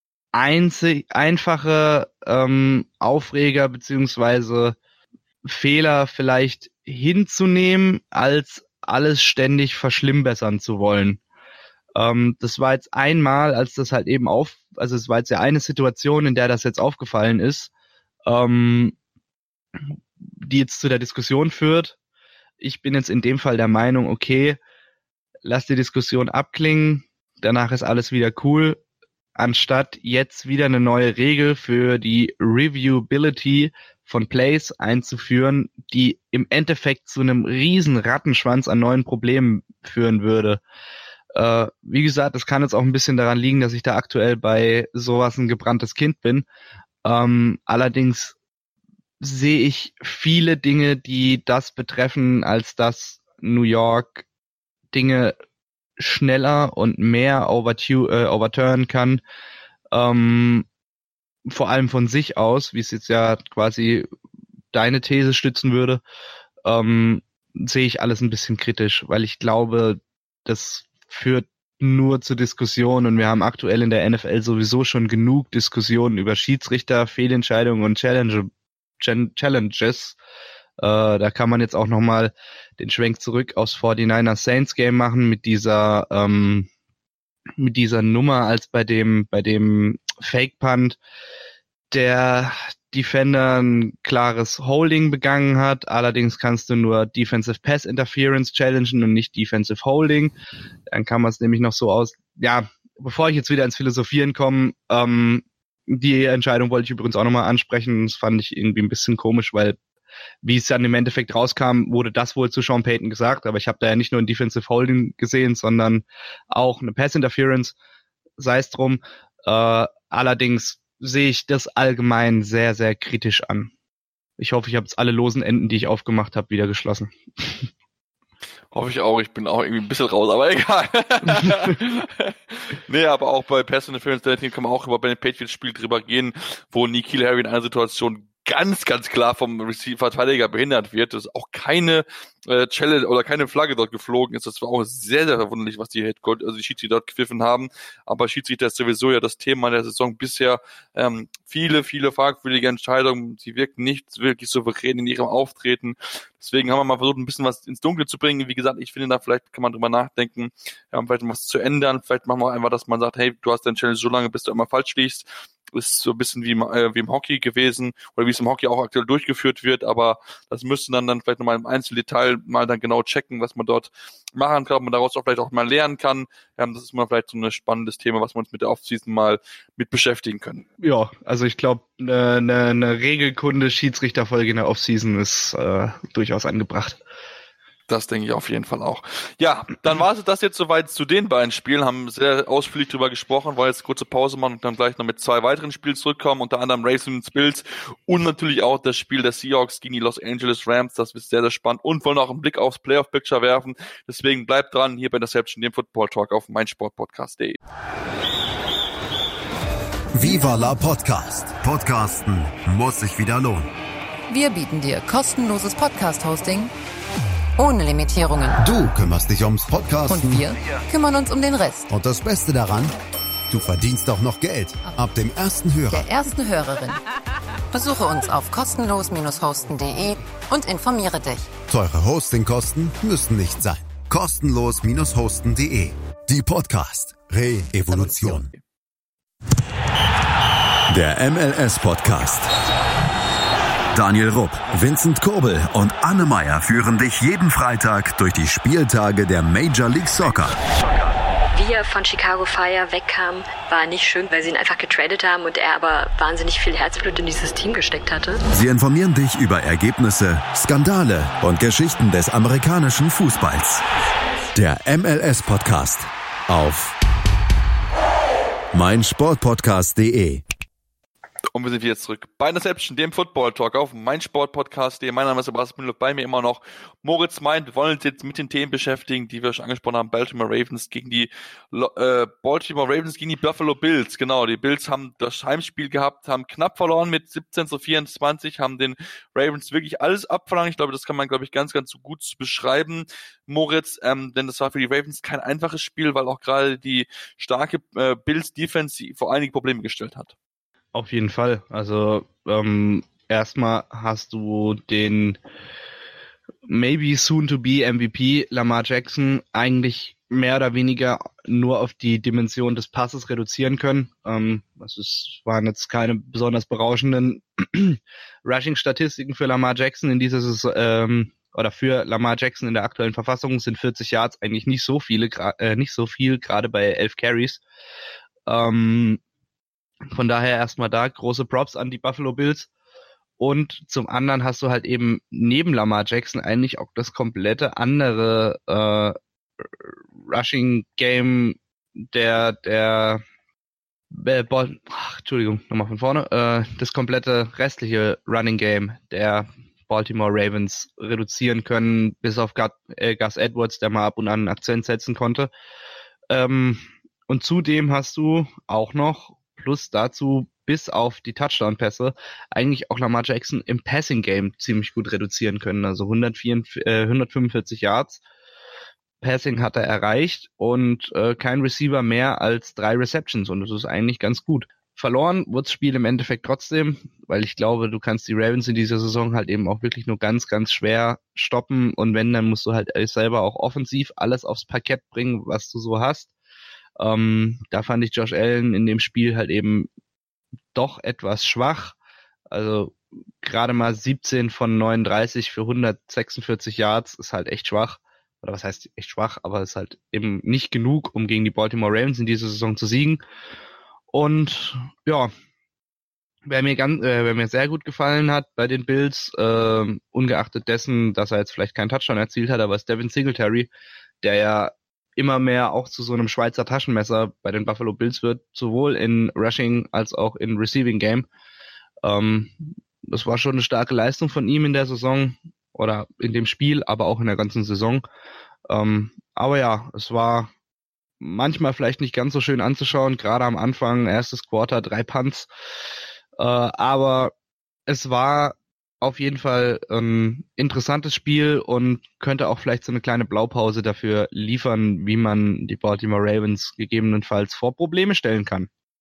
einfache Aufreger beziehungsweise Fehler vielleicht hinzunehmen, als alles ständig verschlimmbessern zu wollen. Das war jetzt einmal, als das halt eben also es war jetzt ja eine Situation, in der das jetzt aufgefallen ist, die jetzt zu der Diskussion führt. Ich bin jetzt in dem Fall der Meinung, okay, lass die Diskussion abklingen, danach ist alles wieder cool, anstatt jetzt wieder eine neue Regel für die Reviewability von Plays einzuführen, die im Endeffekt zu einem riesen Rattenschwanz an neuen Problemen führen würde. Wie gesagt, das kann jetzt auch ein bisschen daran liegen, dass ich da aktuell bei sowas ein gebranntes Kind bin. Allerdings sehe ich viele Dinge, die das betreffen, als dass New York Dinge schneller und mehr overturn kann, vor allem von sich aus, wie es jetzt ja quasi deine These stützen würde, sehe ich alles ein bisschen kritisch, weil ich glaube, das führt nur zu Diskussionen und wir haben aktuell in der NFL sowieso schon genug Diskussionen über Schiedsrichter, Fehlentscheidungen und Challenges. Da kann man jetzt auch nochmal den Schwenk zurück aufs 49ers Saints Game machen mit dieser Nummer, als bei dem Fake Punt der Defender ein klares Holding begangen hat. Allerdings kannst du nur Defensive Pass Interference challengen und nicht Defensive Holding. Dann kann man es nämlich noch so bevor ich jetzt wieder ins Philosophieren komme, die Entscheidung wollte ich übrigens auch nochmal ansprechen. Das fand ich irgendwie ein bisschen komisch, weil wie es dann im Endeffekt rauskam, wurde das wohl zu Sean Payton gesagt, aber ich habe da ja nicht nur ein Defensive Holding gesehen, sondern auch eine Pass Interference, sei es drum. Allerdings sehe ich das allgemein sehr, sehr kritisch an. Ich hoffe, ich habe jetzt alle losen Enden, die ich aufgemacht habe, wieder geschlossen.
Hoffe ich auch. Ich bin auch irgendwie ein bisschen raus, aber egal. Nee, aber auch bei Pass Interference kann man auch über bei dem Patriots-Spiel drüber gehen, wo N'Keal Harry in einer Situation ganz, ganz klar vom Verteidiger behindert wird, dass auch keine Challenge oder keine Flagge dort geflogen ist. Das war auch sehr, sehr verwunderlich, was die Schiedsrichter dort gepfiffen haben. Aber Schiedsrichter ist sowieso ja das Thema der Saison bisher. Viele fragwürdige Entscheidungen. Sie wirken nicht wirklich souverän in ihrem Auftreten. Deswegen haben wir mal versucht, ein bisschen was ins Dunkle zu bringen. Wie gesagt, ich finde, da vielleicht kann man drüber nachdenken, vielleicht was zu ändern. Vielleicht machen wir einfach, dass man sagt, hey, du hast deine Challenge so lange, bis du immer falsch liegst. ist so ein bisschen wie im Hockey gewesen oder wie es im Hockey auch aktuell durchgeführt wird, aber das müsste dann vielleicht nochmal im Einzeldetail mal dann genau checken, was man dort machen kann, ob man daraus auch vielleicht auch mal lernen kann. Das ist mal vielleicht so ein spannendes Thema, was wir uns mit der Offseason mal mit beschäftigen können.
Ja, also ich glaube, eine Regelkunde Schiedsrichterfolge in der Offseason ist durchaus angebracht.
Das denke ich auf jeden Fall auch. Ja, dann war es das jetzt soweit zu den beiden Spielen, haben sehr ausführlich drüber gesprochen, wollen jetzt kurze Pause machen und dann gleich noch mit 2 weiteren Spielen zurückkommen, unter anderem Ravens Bills und natürlich auch das Spiel der Seahawks gegen die Los Angeles Rams, das ist sehr, sehr spannend und wollen auch einen Blick aufs Playoff-Picture werfen, deswegen bleibt dran, hier bei Interception, dem Football Talk auf meinsportpodcast.de.
Viva la Podcast. Podcasten muss sich wieder lohnen.
Wir bieten dir kostenloses Podcast-Hosting ohne Limitierungen.
Du kümmerst dich ums Podcasten.
Und wir kümmern uns um den Rest.
Und das Beste daran, du verdienst auch noch Geld. Ab dem ersten Hörer.
Der ersten Hörerin. Besuche uns auf kostenlos-hosten.de und informiere dich.
Teure Hostingkosten müssen nicht sein. Kostenlos-hosten.de. Die Podcast Re-Evolution. Der MLS-Podcast. Daniel Rupp, Vincent Kurbel und Anne Meyer führen dich jeden Freitag durch die Spieltage der Major League Soccer.
Wie er von Chicago Fire wegkam, war nicht schön, weil sie ihn einfach getradet haben und er aber wahnsinnig viel Herzblut in dieses Team gesteckt hatte.
Sie informieren dich über Ergebnisse, Skandale und Geschichten des amerikanischen Fußballs. Der MLS-Podcast auf meinsportpodcast.de.
Und wir sind jetzt zurück bei Interception, dem Football Talk auf meinsportpodcast.de. Mein Name ist Sebastian Müller, bei mir immer noch Moritz Meint. Wir wollen uns jetzt mit den Themen beschäftigen, die wir schon angesprochen haben. Baltimore Ravens gegen die Buffalo Bills. Genau, die Bills haben das Heimspiel gehabt, haben knapp verloren mit 17-24, haben den Ravens wirklich alles abverlangt. Ich glaube, das kann man, ganz, ganz gut beschreiben, Moritz, denn das war für die Ravens kein einfaches Spiel, weil auch gerade die starke Bills-Defense vor einige Probleme gestellt hat.
Auf jeden Fall. Also erstmal hast du den maybe soon-to-be MVP Lamar Jackson eigentlich mehr oder weniger nur auf die Dimension des Passes reduzieren können. Waren jetzt keine besonders berauschenden Rushing-Statistiken für Lamar Jackson in dieser Saison, oder für Lamar Jackson in der aktuellen Verfassung sind 40 Yards eigentlich nicht so viel, gerade bei 11 Carries. Von daher erstmal da große Props an die Buffalo Bills. Und zum anderen hast du halt eben neben Lamar Jackson eigentlich auch das komplette andere Rushing Game das komplette restliche Running Game der Baltimore Ravens reduzieren können, bis auf Gus Edwards, der mal ab und an einen Akzent setzen konnte. Und zudem hast du auch noch plus dazu, bis auf die Touchdown-Pässe, eigentlich auch Lamar Jackson im Passing-Game ziemlich gut reduzieren können. Also 145 Yards Passing hat er erreicht und kein Receiver mehr als 3 Receptions. Und das ist eigentlich ganz gut. Verloren wird das Spiel im Endeffekt trotzdem, weil ich glaube, du kannst die Ravens in dieser Saison halt eben auch wirklich nur ganz, ganz schwer stoppen. Und wenn, dann musst du halt selber auch offensiv alles aufs Parkett bringen, was du so hast. Da fand ich Josh Allen in dem Spiel halt eben doch etwas schwach. Also gerade mal 17 von 39 für 146 Yards ist halt echt schwach. Oder was heißt echt schwach, aber ist halt eben nicht genug, um gegen die Baltimore Ravens in dieser Saison zu siegen. Und ja, wer mir sehr gut gefallen hat bei den Bills, ungeachtet dessen, dass er jetzt vielleicht keinen Touchdown erzielt hat, aber ist Devin Singletary, der ja immer mehr auch zu so einem Schweizer Taschenmesser bei den Buffalo Bills wird, sowohl in Rushing als auch in Receiving Game. Das war schon eine starke Leistung von ihm in der Saison oder in dem Spiel, aber auch in der ganzen Saison. Aber ja, es war manchmal vielleicht nicht ganz so schön anzuschauen, gerade am Anfang, erstes Quarter, 3 Punts. Aber es war auf jeden Fall ein interessantes Spiel und könnte auch vielleicht so eine kleine Blaupause dafür liefern, wie man die Baltimore Ravens gegebenenfalls vor Probleme stellen kann.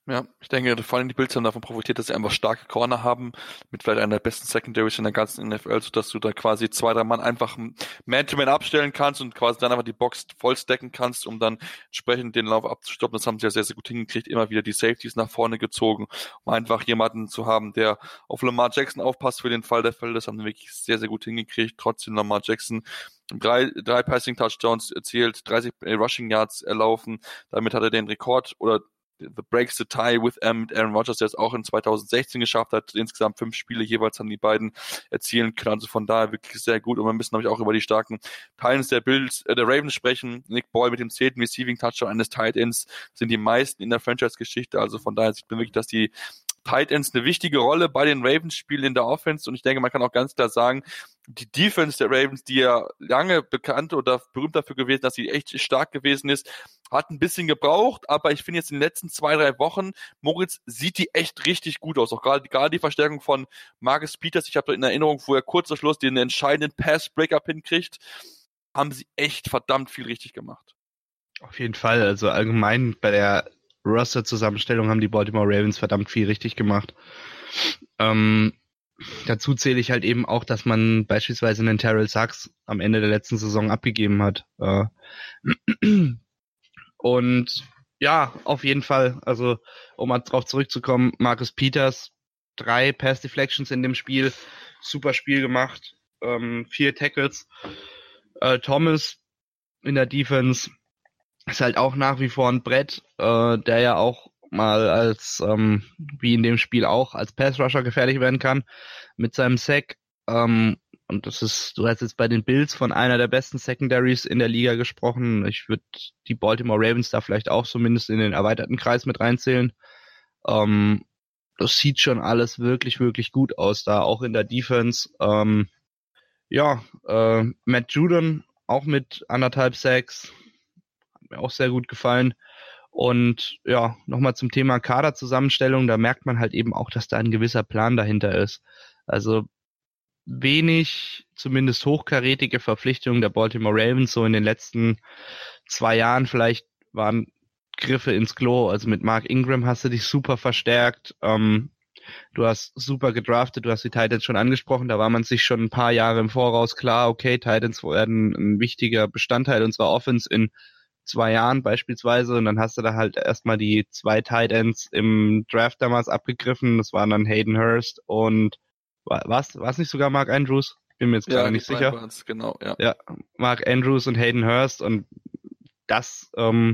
Ja, ich denke, vor allem die Bills haben davon profitiert, dass sie einfach starke Corner haben, mit vielleicht einer der besten Secondaries in der ganzen NFL, sodass du da quasi 2-3 Mann einfach Man-to-Man abstellen kannst und quasi dann einfach die Box voll stacken kannst, um dann entsprechend den Lauf abzustoppen. Das haben sie ja sehr, sehr gut hingekriegt, immer wieder die Safeties nach vorne gezogen, um einfach jemanden zu haben, der auf Lamar Jackson aufpasst für den Fall der Fälle. Das haben sie wirklich sehr, sehr gut hingekriegt. Trotzdem Lamar Jackson drei Passing-Touchdowns erzielt, 30 Rushing Yards erlaufen. Damit hat er den Rekord oder the breaks the tie with mit Aaron Rodgers, der es auch in 2016 geschafft hat. Insgesamt 5 Spiele jeweils haben die beiden erzielen können. Also von daher wirklich sehr gut. Und wir müssen natürlich auch über die starken Titans der Ravens sprechen. Nick Boyle mit dem 10. Receiving Touchdown eines Tight Ends sind die meisten in der Franchise-Geschichte. Also von daher sieht man wirklich, dass die Tight Ends eine wichtige Rolle bei den Ravens spielen in der Offense. Und ich denke, man kann auch ganz klar sagen, die Defense der Ravens, die ja lange bekannt oder berühmt dafür gewesen, dass sie echt stark gewesen ist, hat ein bisschen gebraucht, aber ich finde jetzt in den letzten 2-3 Wochen, Moritz, sieht die echt richtig gut aus. Auch gerade die Verstärkung von Marcus Peters, ich habe in Erinnerung, wo er kurz vor Schluss den entscheidenden Pass-Breakup hinkriegt, haben sie echt verdammt viel richtig gemacht.
Auf jeden Fall, also allgemein bei der Roster-Zusammenstellung haben die Baltimore Ravens verdammt viel richtig gemacht. Dazu zähle ich halt eben auch, dass man beispielsweise einen Terrell Suggs am Ende der letzten Saison abgegeben hat. Und ja, auf jeden Fall, also um mal drauf zurückzukommen, Marcus Peters, 3 Pass Deflections in dem Spiel, super Spiel gemacht, 4 Tackles. Thomas in der Defense ist halt auch nach wie vor ein Brett, der ja auch mal als, wie in dem Spiel auch, als Pass-Rusher gefährlich werden kann, mit seinem Sack. Und das ist, du hast jetzt bei den Bills von einer der besten Secondaries in der Liga gesprochen. Ich würde die Baltimore Ravens da vielleicht auch zumindest in den erweiterten Kreis mit reinzählen. Das sieht schon alles wirklich, wirklich gut aus da, auch in der Defense. Matt Judon auch mit 1,5 Sacks. Hat mir auch sehr gut gefallen. Und ja, nochmal zum Thema Kaderzusammenstellung, da merkt man halt eben auch, dass da ein gewisser Plan dahinter ist. Also wenig, zumindest hochkarätige Verpflichtungen der Baltimore Ravens, so in den letzten 2 Jahren vielleicht waren Griffe ins Klo. Also mit Mark Ingram hast du dich super verstärkt, du hast super gedraftet, du hast die Titans schon angesprochen, da war man sich schon ein paar Jahre im Voraus klar, okay, Titans werden ein wichtiger Bestandteil unserer Offense in 2 Jahren beispielsweise, und dann hast du da halt erstmal die 2 Tight Ends im Draft damals abgegriffen, das waren dann Hayden Hurst und war es nicht sogar Mark Andrews? Bin mir jetzt gerade nicht sicher.
Genau, ja.
Ja, Mark Andrews und Hayden Hurst, und das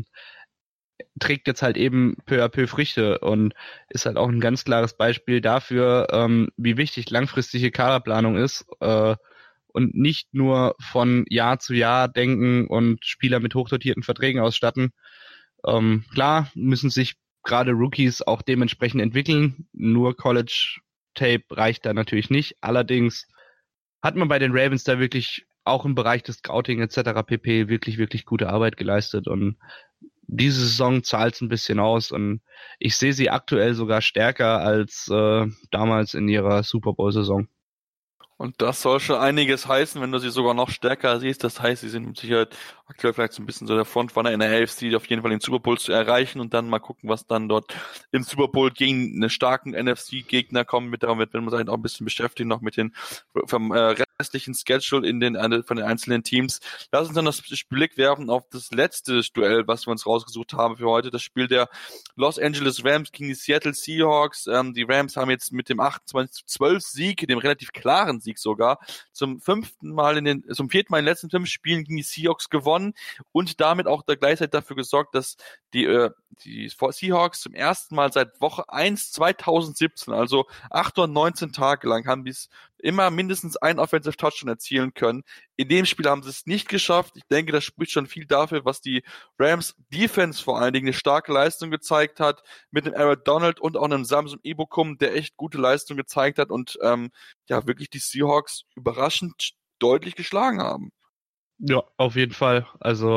trägt jetzt halt eben peu à peu Früchte und ist halt auch ein ganz klares Beispiel dafür, wie wichtig langfristige Kaderplanung ist, und nicht nur von Jahr zu Jahr denken und Spieler mit hochdotierten Verträgen ausstatten. Klar müssen sich gerade Rookies auch dementsprechend entwickeln. Nur College-Tape reicht da natürlich nicht. Allerdings hat man bei den Ravens da wirklich auch im Bereich des Scouting etc. pp. Wirklich, wirklich gute Arbeit geleistet. Und diese Saison zahlt es ein bisschen aus. Und ich sehe sie aktuell sogar stärker als damals in ihrer Super Bowl-Saison.
Und das soll schon einiges heißen, wenn du sie sogar noch stärker siehst. Das heißt, sie sind mit Sicherheit aktuell vielleicht so ein bisschen so der Frontrunner in der AFC, auf jeden Fall den Super Bowl zu erreichen und dann mal gucken, was dann dort im Super Bowl gegen einen starken NFC-Gegner kommen. Damit werden wir uns auch ein bisschen beschäftigen, noch mit den vom restlichen Schedule von den einzelnen Teams. Lass uns dann das Blick werfen auf das letzte Duell, was wir uns rausgesucht haben für heute. Das Spiel der Los Angeles Rams gegen die Seattle Seahawks. Die Rams haben jetzt mit dem 28-12 Sieg, dem relativ klaren Sieg sogar, zum 4. Mal in den letzten 5 Spielen gegen die Seahawks gewonnen und damit auch gleichzeitig dafür gesorgt, dass die Seahawks zum ersten Mal seit Woche 1 2017, also 819 Tage lang, haben die immer mindestens einen Offensive Touchdown erzielen können. In dem Spiel haben sie es nicht geschafft. Ich denke, das spricht schon viel dafür, was die Rams Defense vor allen Dingen eine starke Leistung gezeigt hat, mit dem Aaron Donald und auch einem Samson Ebukam, der echt gute Leistung gezeigt hat und wirklich die Seahawks überraschend deutlich geschlagen haben.
Ja, auf jeden Fall. Also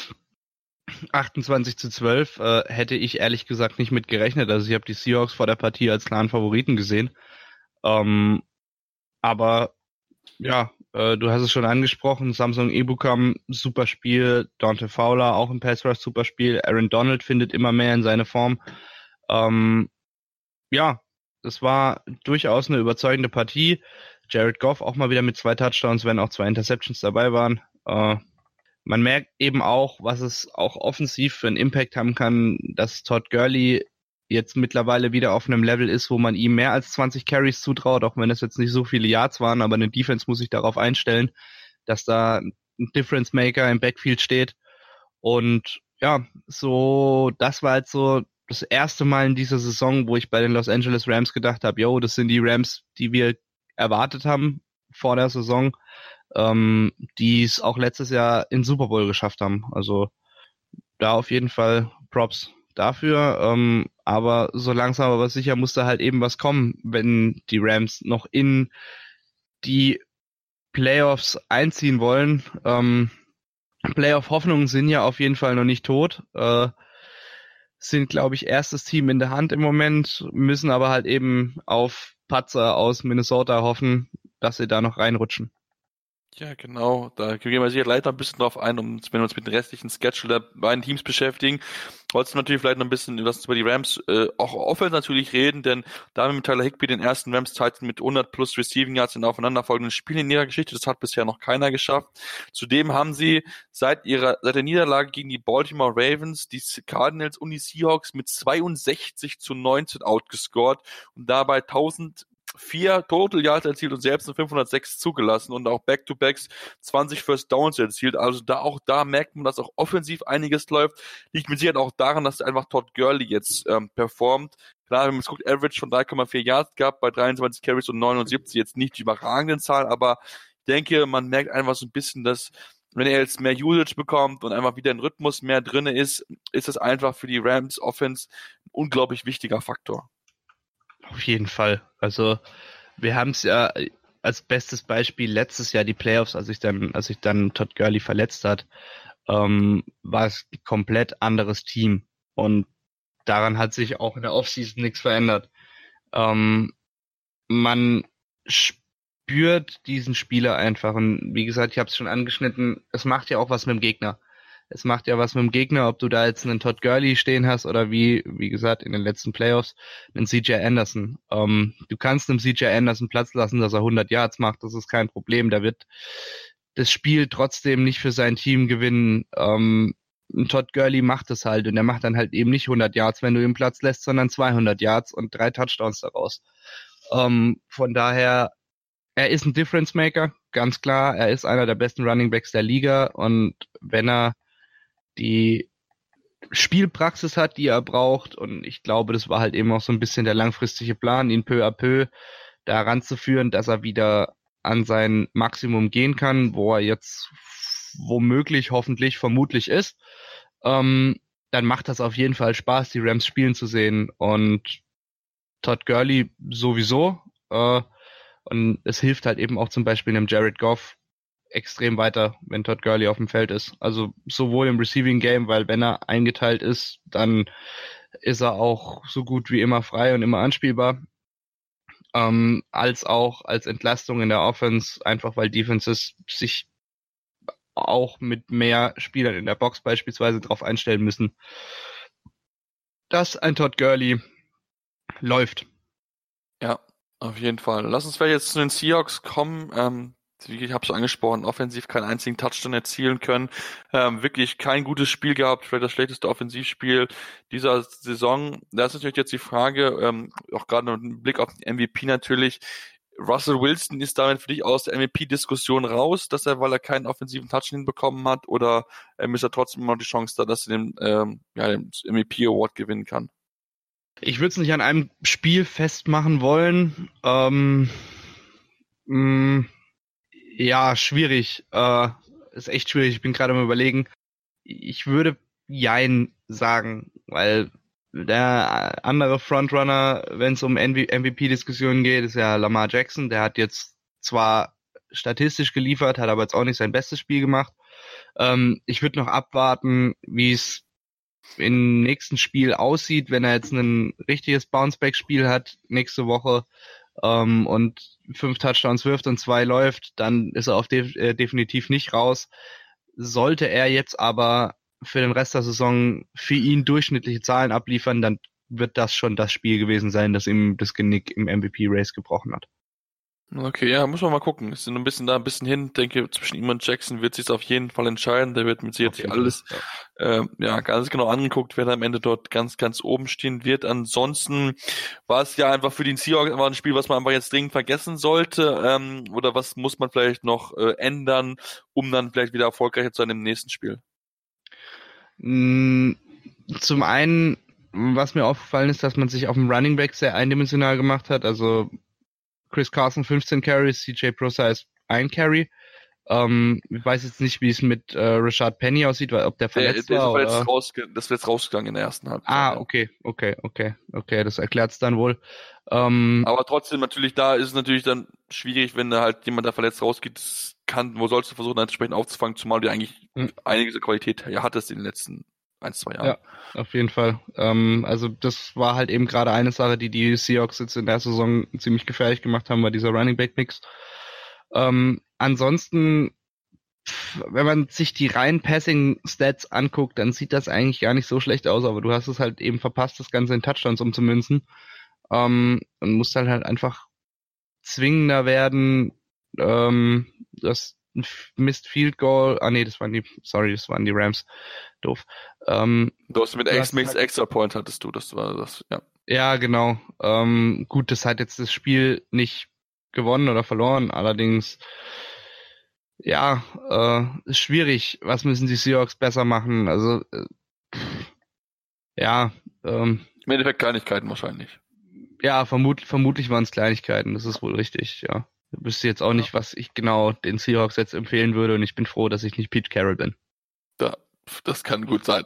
28-12 hätte ich ehrlich gesagt nicht mit gerechnet. Also ich habe die Seahawks vor der Partie als klaren Favoriten gesehen. Aber ja, du hast es schon angesprochen, Samson Ebukam, super Spiel, Dante Fowler, auch im Pass Rush, super Spiel, Aaron Donald findet immer mehr in seine Form. Ja, das war durchaus eine überzeugende Partie. Jared Goff auch mal wieder mit 2 Touchdowns, wenn auch 2 Interceptions dabei waren. Man merkt eben auch, was es auch offensiv für einen Impact haben kann, dass Todd Gurley jetzt mittlerweile wieder auf einem Level ist, wo man ihm mehr als 20 Carries zutraut, auch wenn es jetzt nicht so viele Yards waren, aber eine Defense muss sich darauf einstellen, dass da ein Difference Maker im Backfield steht. Und ja, so, das war halt so das erste Mal in dieser Saison, wo ich bei den Los Angeles Rams gedacht habe, yo, das sind die Rams, die wir erwartet haben vor der Saison, die es auch letztes Jahr in Super Bowl geschafft haben. Also da auf jeden Fall Props dafür. Aber so langsam aber sicher musste halt eben was kommen, wenn die Rams noch in die Playoffs einziehen wollen. Playoff-Hoffnungen sind ja auf jeden Fall noch nicht tot. Sind, glaube ich, erstes Team in der Hand im Moment, müssen aber halt eben auf Patzer aus Minnesota hoffen, dass sie da noch reinrutschen.
Ja, genau. Da gehen wir sicher gleich noch ein bisschen drauf ein, wenn wir uns mit dem restlichen Schedule der beiden Teams beschäftigen. Wolltest du natürlich vielleicht noch ein bisschen über die Rams, auch Offense natürlich reden, denn da haben wir mit Tyler Higbee den ersten Rams-Titan mit 100 plus Receiving Yards in aufeinanderfolgenden Spielen in ihrer Geschichte. Das hat bisher noch keiner geschafft. Zudem haben sie seit der Niederlage gegen die Baltimore Ravens die Cardinals und die Seahawks mit 62-19 outgescored und dabei 1004 Total Yards erzielt und selbst nur 506 zugelassen und auch Back-to-Backs 20 First Downs erzielt. Also da merkt man, dass auch offensiv einiges läuft. Liegt mit Sicherheit auch daran, dass einfach Todd Gurley jetzt performt. Klar, wenn man es guckt, Average von 3,4 Yards gehabt bei 23 Carries und 79, jetzt nicht die überragenden Zahlen, aber ich denke, man merkt einfach so ein bisschen, dass wenn er jetzt mehr Usage bekommt und einfach wieder ein Rhythmus mehr drinne ist das einfach für die Rams Offense ein unglaublich wichtiger Faktor.
Auf jeden Fall. Also wir haben es ja als bestes Beispiel letztes Jahr die Playoffs, als sich dann Todd Gurley verletzt hat, war es ein komplett anderes Team und daran hat sich auch in der Offseason nichts verändert. Man spürt diesen Spieler einfach und wie gesagt, ich habe es schon angeschnitten, es macht ja auch was mit dem Gegner. Es macht ja was mit dem Gegner, ob du da jetzt einen Todd Gurley stehen hast oder wie gesagt, in den letzten Playoffs einen CJ Anderson. Du kannst einem CJ Anderson Platz lassen, dass er 100 Yards macht, das ist kein Problem. Der wird das Spiel trotzdem nicht für sein Team gewinnen. Todd Gurley macht es halt und er macht dann halt eben nicht 100 Yards, wenn du ihm Platz lässt, sondern 200 Yards und 3 Touchdowns daraus. Von daher, er ist ein Difference Maker, ganz klar. Er ist einer der besten Running Backs der Liga und wenn er die Spielpraxis hat, die er braucht. Und ich glaube, das war halt eben auch so ein bisschen der langfristige Plan, ihn peu à peu da ranzuführen, dass er wieder an sein Maximum gehen kann, wo er jetzt womöglich, hoffentlich, vermutlich ist. Dann macht das auf jeden Fall Spaß, die Rams spielen zu sehen. Und Todd Gurley sowieso. Und es hilft halt eben auch zum Beispiel einem Jared Goff extrem weiter, wenn Todd Gurley auf dem Feld ist. Also sowohl im Receiving Game, weil wenn er eingeteilt ist, dann ist er auch so gut wie immer frei und immer anspielbar, als auch als Entlastung in der Offense, einfach weil Defenses sich auch mit mehr Spielern in der Box beispielsweise darauf einstellen müssen, dass ein Todd Gurley läuft.
Ja, auf jeden Fall. Lass uns vielleicht jetzt zu den Seahawks kommen. Ich habe es angesprochen, offensiv keinen einzigen Touchdown erzielen können. Wirklich kein gutes Spiel gehabt, vielleicht das schlechteste Offensivspiel dieser Saison. Da ist natürlich jetzt die Frage, auch gerade mit einem Blick auf den MVP natürlich, Russell Wilson ist damit für dich aus der MVP-Diskussion raus, weil er keinen offensiven Touchdown bekommen hat, oder ist er trotzdem immer noch die Chance da, dass er den MVP-Award gewinnen kann?
Ich würde es nicht an einem Spiel festmachen wollen. Ja, schwierig. Ist echt schwierig. Ich bin gerade am Überlegen. Ich würde Jein sagen, weil der andere Frontrunner, wenn es um MVP-Diskussionen geht, ist ja Lamar Jackson. Der hat jetzt zwar statistisch geliefert, hat aber jetzt auch nicht sein bestes Spiel gemacht. Ich würde noch abwarten, wie es im nächsten Spiel aussieht, wenn er jetzt ein richtiges Bounceback-Spiel hat nächste Woche und 5 Touchdowns wirft und 2 läuft, dann ist er definitiv nicht raus. Sollte er jetzt aber für den Rest der Saison für ihn durchschnittliche Zahlen abliefern, dann wird das schon das Spiel gewesen sein, das ihm das Genick im MVP-Race gebrochen hat.
Okay, ja, muss man mal gucken. Ist ein bisschen hin. Denke, zwischen ihm und Jackson wird sich auf jeden Fall entscheiden. Der wird mit Sicherheit alles, ganz genau angeguckt, wer da am Ende dort ganz, ganz oben stehen wird. Ansonsten war es ja einfach für den Seahawks einfach ein Spiel, was man einfach jetzt dringend vergessen sollte. Oder was muss man vielleicht noch ändern, um dann vielleicht wieder erfolgreicher zu sein im nächsten Spiel?
Zum einen, was mir aufgefallen ist, dass man sich auf dem Running Back sehr eindimensional gemacht hat. Also Chris Carson 15 Carries, CJ Prosise 1 Carry. Ich weiß jetzt nicht, wie es mit Rashad Penny aussieht, weil ob der verletzt war.
Das wird jetzt rausgegangen in der ersten Halbzeit.
Okay, das erklärt's dann wohl.
Aber trotzdem natürlich, da ist es natürlich dann schwierig, wenn da halt jemand da verletzt rausgeht, wo sollst du versuchen, entsprechend aufzufangen, zumal du eigentlich einige Qualität hattest in den letzten 1-2 Jahren.
Ja, auf jeden Fall. Also das war halt eben gerade eine Sache, die Seahawks jetzt in der Saison ziemlich gefährlich gemacht haben, war dieser Running Back Mix. Ansonsten, wenn man sich die reinen Passing Stats anguckt, dann sieht das eigentlich gar nicht so schlecht aus, aber du hast es halt eben verpasst, das Ganze in Touchdowns umzumünzen. Und musst halt einfach zwingender werden, das Missed Field Goal, das waren die Rams. Doof.
Du hast mit Extra Point hattest du, das war das, ja.
Ja, genau. Gut, das hat jetzt das Spiel nicht gewonnen oder verloren, allerdings ist schwierig. Was müssen die Seahawks besser machen? Also,
im Endeffekt Kleinigkeiten wahrscheinlich.
Ja, vermutlich waren es Kleinigkeiten, das ist wohl richtig, ja. Ich wüsste jetzt auch nicht, was ich genau den Seahawks jetzt empfehlen würde und ich bin froh, dass ich nicht Pete Carroll bin.
Das kann gut sein.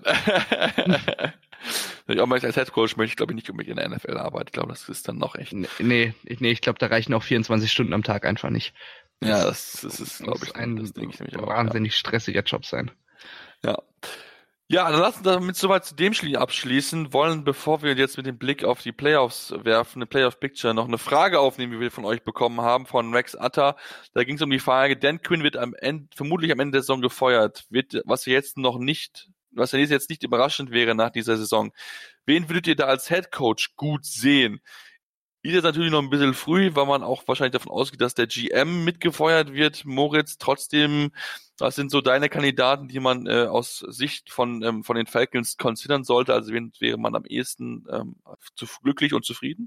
Wenn ich auch mal als Headcoach möchte ich, glaube ich, nicht unbedingt in der NFL arbeiten. Ich glaube, das ist dann noch echt.
Nee, ich glaube, da reichen auch 24 Stunden am Tag einfach nicht.
Ja, das ist, glaube ich,
das denke ich nämlich auch. Wahnsinnig stressiger Job sein.
Ja. Ja, dann lassen wir damit soweit zu dem Spiel abschließen. Wollen, bevor wir jetzt mit dem Blick auf die Playoffs werfen, eine Playoff-Picture, noch eine Frage aufnehmen, die wir von euch bekommen haben, von Rex Atta. Da ging es um die Frage, Dan Quinn wird vermutlich am Ende der Saison gefeuert. Was jetzt nicht überraschend wäre nach dieser Saison. Wen würdet ihr da als Headcoach gut sehen? Ist jetzt natürlich noch ein bisschen früh, weil man auch wahrscheinlich davon ausgeht, dass der GM mitgefeuert wird. Moritz, trotzdem, was sind so deine Kandidaten, die man aus Sicht von den Falcons considern sollte? Also wen wäre man am ehesten glücklich und zufrieden?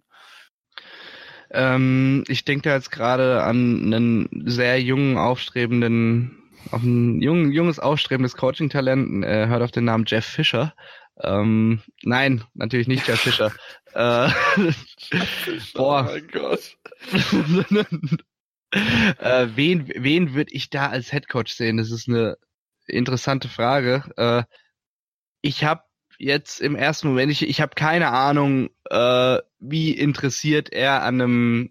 Ich denke da jetzt gerade an einen sehr jungen, junges, aufstrebendes Coaching-Talent. Hört auf den Namen Jeff Fisher. Nein, natürlich nicht Jeff Fisher.
Oh mein Gott.
Wen würde ich da als Headcoach sehen? Das ist eine interessante Frage. Ich habe jetzt im ersten Moment, ich habe keine Ahnung, wie interessiert er an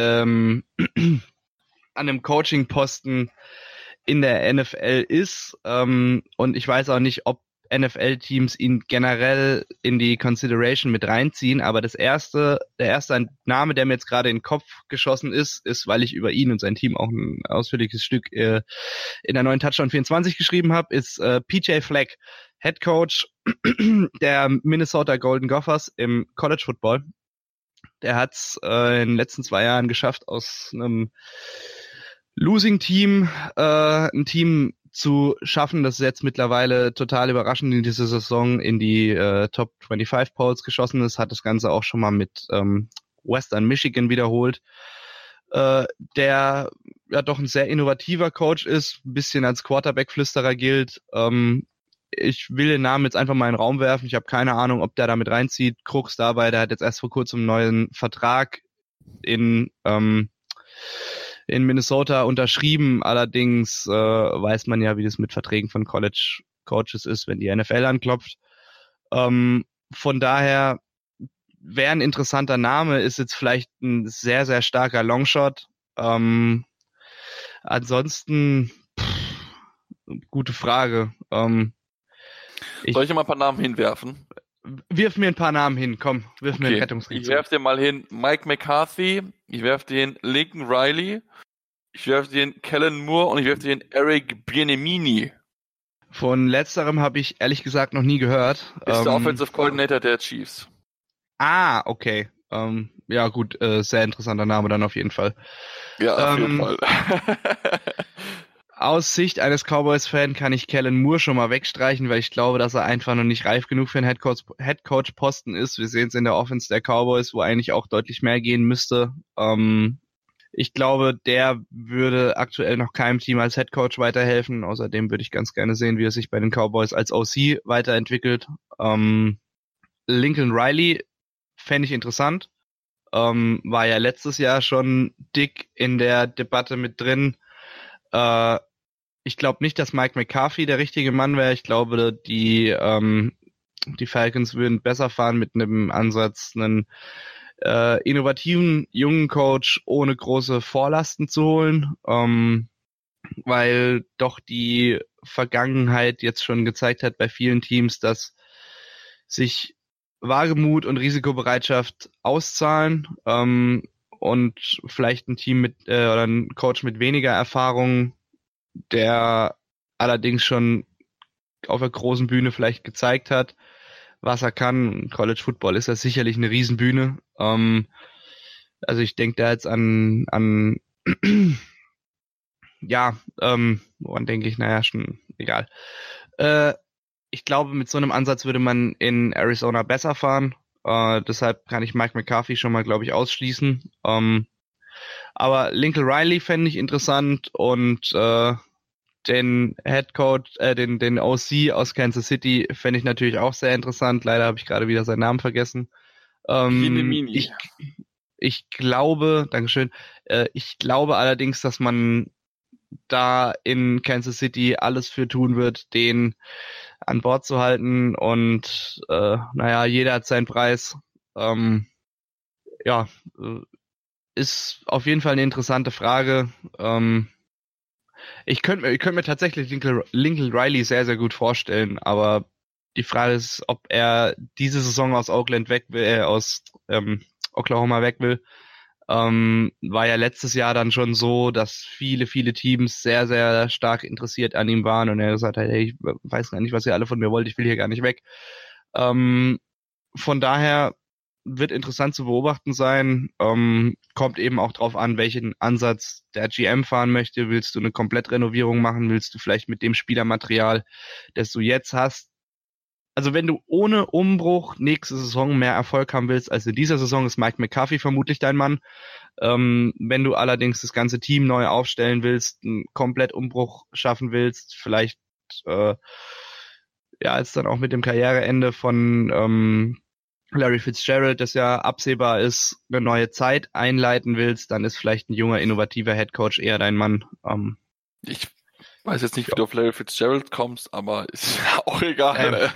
einem Coaching-Posten in der NFL ist. Und ich weiß auch nicht, ob NFL-Teams ihn generell in die Consideration mit reinziehen, aber der erste Name, der mir jetzt gerade in den Kopf geschossen ist, weil ich über ihn und sein Team auch ein ausführliches Stück in der neuen Touchdown 24 geschrieben habe, ist PJ Fleck, Head Coach der Minnesota Golden Gophers im College Football. Der hat es in den letzten 2 Jahren geschafft, aus einem Losing-Team ein Team zu schaffen, das jetzt mittlerweile total überraschend in dieser Saison in die Top 25 Polls geschossen ist, hat das Ganze auch schon mal mit Western Michigan wiederholt, der ja doch ein sehr innovativer Coach ist, ein bisschen als Quarterback-Flüsterer gilt. Ich will den Namen jetzt einfach mal in den Raum werfen, ich habe keine Ahnung, ob der da mit reinzieht. Krux dabei, der hat jetzt erst vor kurzem einen neuen Vertrag in Minnesota unterschrieben, allerdings weiß man ja, wie das mit Verträgen von College Coaches ist, wenn die NFL anklopft. Von daher wäre ein interessanter Name, ist jetzt vielleicht ein sehr, sehr starker Longshot. Ansonsten, gute Frage.
Soll ich mal ein paar Namen hinwerfen?
Wirf mir ein paar Namen hin, komm, wirf mir einen Rettungsring.
Ich werf dir mal hin Mike McCarthy, ich werf dir hin Lincoln Riley, ich werf dir hin Kellen Moore und ich werf dir hin Eric Bieniemini.
Von letzterem habe ich ehrlich gesagt noch nie gehört.
Ist der Offensive Coordinator der Chiefs.
Okay. Ja gut, sehr interessanter Name dann auf jeden Fall.
Ja, auf jeden Fall.
Aus Sicht eines Cowboys-Fans kann ich Kellen Moore schon mal wegstreichen, weil ich glaube, dass er einfach noch nicht reif genug für einen Headcoach-Posten ist. Wir sehen es in der Offense der Cowboys, wo eigentlich auch deutlich mehr gehen müsste. Ich glaube, der würde aktuell noch keinem Team als Headcoach weiterhelfen. Außerdem würde ich ganz gerne sehen, wie er sich bei den Cowboys als OC weiterentwickelt. Lincoln Riley fände ich interessant. War ja letztes Jahr schon dick in der Debatte mit drin. Ich glaube nicht, dass Mike McCarthy der richtige Mann wäre. Ich glaube, die Falcons würden besser fahren mit einem Ansatz, einen innovativen jungen Coach ohne große Vorlasten zu holen, weil doch die Vergangenheit jetzt schon gezeigt hat bei vielen Teams, dass sich Wagemut und Risikobereitschaft auszahlen, und vielleicht ein Team mit oder ein Coach mit weniger Erfahrung, der allerdings schon auf der großen Bühne vielleicht gezeigt hat, was er kann. College Football ist ja sicherlich eine Riesenbühne. Also ich denke da jetzt an woran denke ich? Naja, schon egal. Ich glaube, mit so einem Ansatz würde man in Arizona besser fahren. Deshalb kann ich Mike McCarthy schon mal, glaube ich, ausschließen. Aber Lincoln Riley fände ich interessant und den Head Coach, den OC aus Kansas City fände ich natürlich auch sehr interessant. Leider habe ich gerade wieder seinen Namen vergessen. Ich glaube, Dankeschön, ich glaube allerdings, dass man da in Kansas City alles für tun wird, den an Bord zu halten und jeder hat seinen Preis. Ist auf jeden Fall eine interessante Frage. Ich könnte mir tatsächlich Lincoln Riley sehr, sehr gut vorstellen, aber die Frage ist, ob er diese Saison aus Oklahoma weg will. War ja letztes Jahr dann schon so, dass viele Teams sehr, sehr stark interessiert an ihm waren und er gesagt hat, hey, ich weiß gar nicht, was ihr alle von mir wollt, ich will hier gar nicht weg. Von daher wird interessant zu beobachten sein. Kommt eben auch drauf an, welchen Ansatz der GM fahren möchte. Willst du eine Komplettrenovierung machen? Willst du vielleicht mit dem Spielermaterial, das du jetzt hast? Also wenn du ohne Umbruch nächste Saison mehr Erfolg haben willst als in dieser Saison, ist Mike McCarthy vermutlich dein Mann. Wenn du allerdings das ganze Team neu aufstellen willst, einen Komplettumbruch schaffen willst, vielleicht jetzt dann auch mit dem Karriereende von Larry Fitzgerald, das ja absehbar ist, eine neue Zeit einleiten willst, dann ist vielleicht ein junger, innovativer Headcoach eher dein Mann.
Ich weiß jetzt nicht, wie du auf Larry Fitzgerald kommst, aber ist auch egal.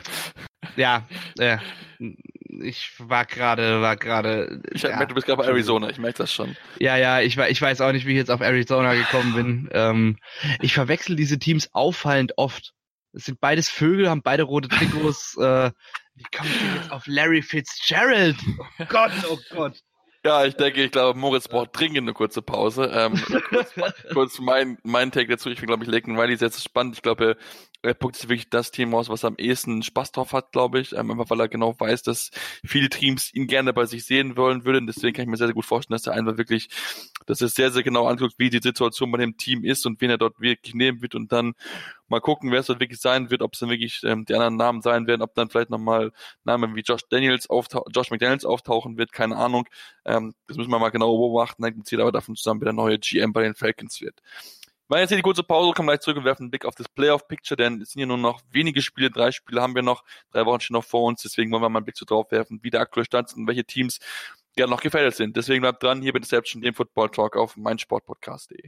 Ich war gerade.
Ich merke, du bist gerade bei Arizona, ich merke das schon.
Ja, ich weiß auch nicht, wie ich jetzt auf Arizona gekommen bin. Ich verwechsel diese Teams auffallend oft. Es sind beides Vögel, haben beide rote Trikots. Wie komme ich denn jetzt auf Larry Fitzgerald? Oh Gott.
Ja, ich glaube, Moritz braucht dringend eine kurze Pause. Kurz mein Take dazu. Ich finde, glaube ich, Lincoln Riley sehr spannend. Ich glaube, er packt sich wirklich das Team aus, was er am ehesten Spaß drauf hat, glaube ich. Einfach weil er genau weiß, dass viele Teams ihn gerne bei sich sehen wollen würden. Deswegen kann ich mir sehr, sehr gut vorstellen, dass er einfach wirklich, dass er sehr, sehr genau anguckt, wie die Situation bei dem Team ist und wen er dort wirklich nehmen wird und dann mal gucken, wer es dort wirklich sein wird, ob es dann wirklich die anderen Namen sein werden, ob dann vielleicht nochmal Namen wie Josh McDaniels auftauchen wird, keine Ahnung. Das müssen wir mal genau beobachten, hängt aber davon zusammen, wer der neue GM bei den Falcons wird. Wir machen jetzt hier die kurze Pause, kommen gleich zurück und werfen einen Blick auf das Playoff-Picture, denn es sind hier nur noch wenige Spiele, 3 Spiele haben wir noch, 3 Wochen stehen noch vor uns, deswegen wollen wir mal einen Blick so drauf werfen, wie der aktuelle Stand ist und welche Teams ja noch gefährdet sind. Deswegen bleibt dran, hier bei Deception, dem Football Talk auf meinsportpodcast.de.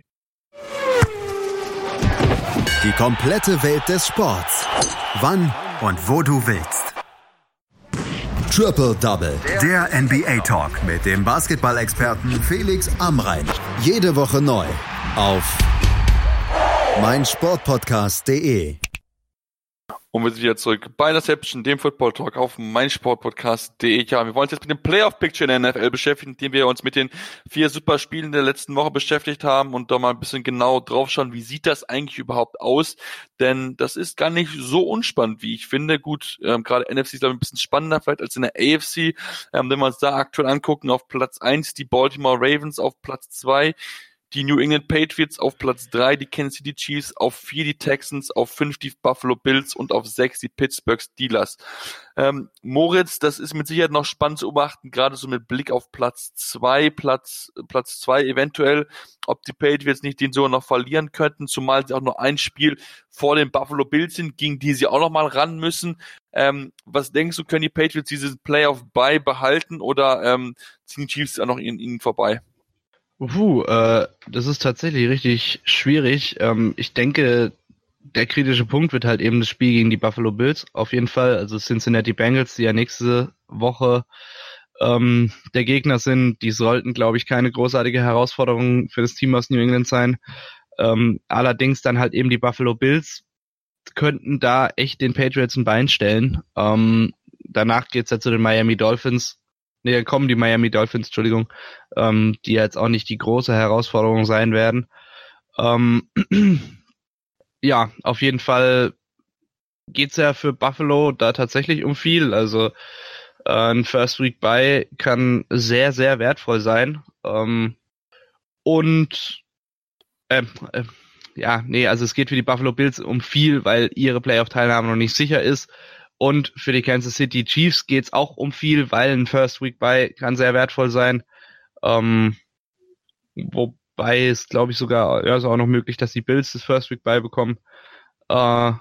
Die komplette Welt des Sports. Wann und wo du willst. Triple Double, der NBA Talk mit dem Basketball-Experten Felix Amrein. Jede Woche neu auf meinsportpodcast.de.
Und wir sind wieder zurück bei Interception, dem Football Talk auf meinsportpodcast.de. Ja, wir wollen uns jetzt mit dem Playoff-Picture in der NFL beschäftigen, indem wir uns mit den 4 Superspielen der letzten Woche beschäftigt haben und da mal ein bisschen genau draufschauen, wie sieht das eigentlich überhaupt aus? Denn das ist gar nicht so unspannend, wie ich finde. Gut, gerade NFC ist, glaube ich, ein bisschen spannender vielleicht als in der AFC. Wenn wir uns da aktuell angucken, auf Platz 1 die Baltimore Ravens, auf Platz 2 die New England Patriots, auf Platz 3 die Kansas City Chiefs, auf 4 die Texans, auf 5 die Buffalo Bills und auf 6 die Pittsburgh Steelers. Moritz, das ist mit Sicherheit noch spannend zu beobachten, gerade so mit Blick auf Platz 2 eventuell, ob die Patriots nicht den sogar noch verlieren könnten, zumal sie auch noch ein Spiel vor den Buffalo Bills sind, gegen die sie auch noch mal ran müssen. Was denkst du, können die Patriots dieses Playoff beibehalten oder ziehen die Chiefs auch noch ihnen vorbei?
Das ist tatsächlich richtig schwierig. Ich denke, der kritische Punkt wird halt eben das Spiel gegen die Buffalo Bills. Auf jeden Fall, also Cincinnati Bengals, die ja nächste Woche der Gegner sind, die sollten, glaube ich, keine großartige Herausforderung für das Team aus New England sein. Allerdings dann halt eben die Buffalo Bills könnten da echt den Patriots ein Bein stellen. Danach geht's ja zu den Miami Dolphins. Dann kommen die Miami Dolphins, Entschuldigung, die jetzt auch nicht die große Herausforderung sein werden. Ja, auf jeden Fall geht's ja für Buffalo da tatsächlich um viel. Also ein First Week Bye kann sehr, sehr wertvoll sein. Also es geht für die Buffalo Bills um viel, weil ihre Playoff-Teilnahme noch nicht sicher ist. Und für die Kansas City Chiefs geht's auch um viel, weil ein First Week Bye kann sehr wertvoll sein. Wobei es, glaube ich, sogar ist auch noch möglich, dass die Bills das First Week Bye bekommen. Also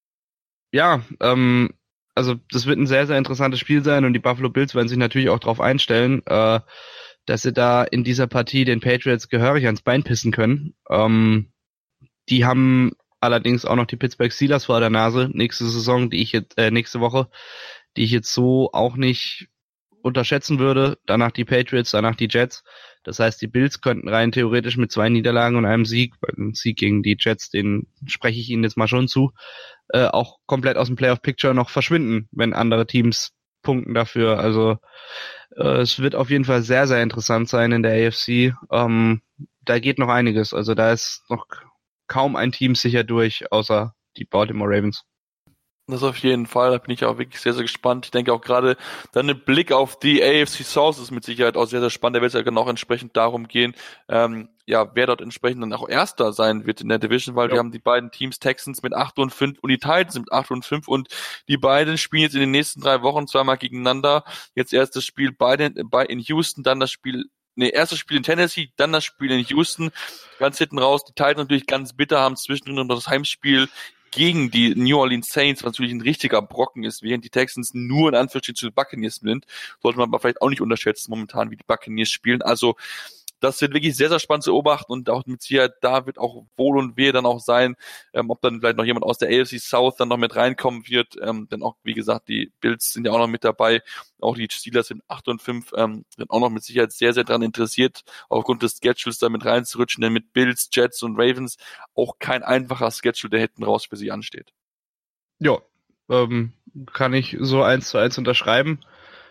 das wird ein sehr, sehr interessantes Spiel sein und die Buffalo Bills werden sich natürlich auch darauf einstellen, dass sie da in dieser Partie den Patriots gehörig ans Bein pissen können. Die haben allerdings auch noch die Pittsburgh Steelers vor der Nase nächste Woche, die ich jetzt so auch nicht unterschätzen würde. Danach die Patriots, danach die Jets. Das heißt, die Bills könnten rein theoretisch mit 2 Niederlagen und einem Sieg, ein Sieg gegen die Jets, den spreche ich ihnen jetzt mal schon zu, auch komplett aus dem Playoff-Picture noch verschwinden, wenn andere Teams punkten dafür. Also es wird auf jeden Fall sehr, sehr interessant sein in der AFC. Da geht noch einiges. Also da ist noch kaum ein Team sicher durch, außer die Baltimore Ravens.
Das auf jeden Fall, da bin ich auch wirklich sehr, sehr gespannt. Ich denke auch gerade dann ein Blick auf die AFC South ist mit Sicherheit auch sehr, sehr spannend. Da wird es ja genau entsprechend darum gehen, wer dort entsprechend dann auch Erster sein wird in der Division, weil wir haben die beiden Teams Texans mit 8-5 und die Titans mit 8-5 und die beiden spielen jetzt in den nächsten 3 Wochen zweimal gegeneinander. Jetzt erst das Spiel in Houston, dann das Spiel erstes Spiel in Tennessee, dann das Spiel in Houston, ganz hinten raus. Die Titans natürlich ganz bitter, haben zwischendrin noch das Heimspiel gegen die New Orleans Saints, was natürlich ein richtiger Brocken ist, während die Texans nur in Anführungsstrichen zu den Buccaneers sind. Sollte man aber vielleicht auch nicht unterschätzen momentan, wie die Buccaneers spielen. Also das wird wirklich sehr, sehr spannend zu beobachten und auch mit Sicherheit, da wird auch Wohl und Wehe dann auch sein, ob dann vielleicht noch jemand aus der AFC South dann noch mit reinkommen wird, denn auch, wie gesagt, die Bills sind ja auch noch mit dabei, auch die Steelers sind 8-5, sind auch noch mit Sicherheit sehr, sehr daran interessiert, aufgrund des Schedules da mit reinzurutschen, denn mit Bills, Jets und Ravens auch kein einfacher Schedule, der hinten raus für sie ansteht.
Ja, kann ich so 1:1 unterschreiben.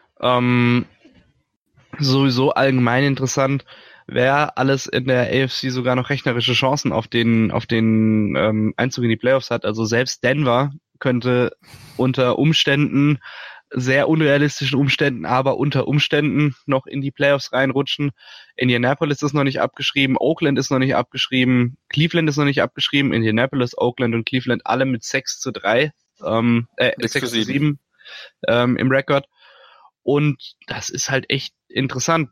Sowieso allgemein interessant, wer alles in der AFC sogar noch rechnerische Chancen auf den Einzug in die Playoffs hat. Also selbst Denver könnte unter Umständen, sehr unrealistischen Umständen, aber unter Umständen noch in die Playoffs reinrutschen. Indianapolis ist noch nicht abgeschrieben, Oakland ist noch nicht abgeschrieben, Cleveland ist noch nicht abgeschrieben, Indianapolis, Oakland und Cleveland alle mit 6-3, 6-7 im Rekord. Und das ist halt echt interessant.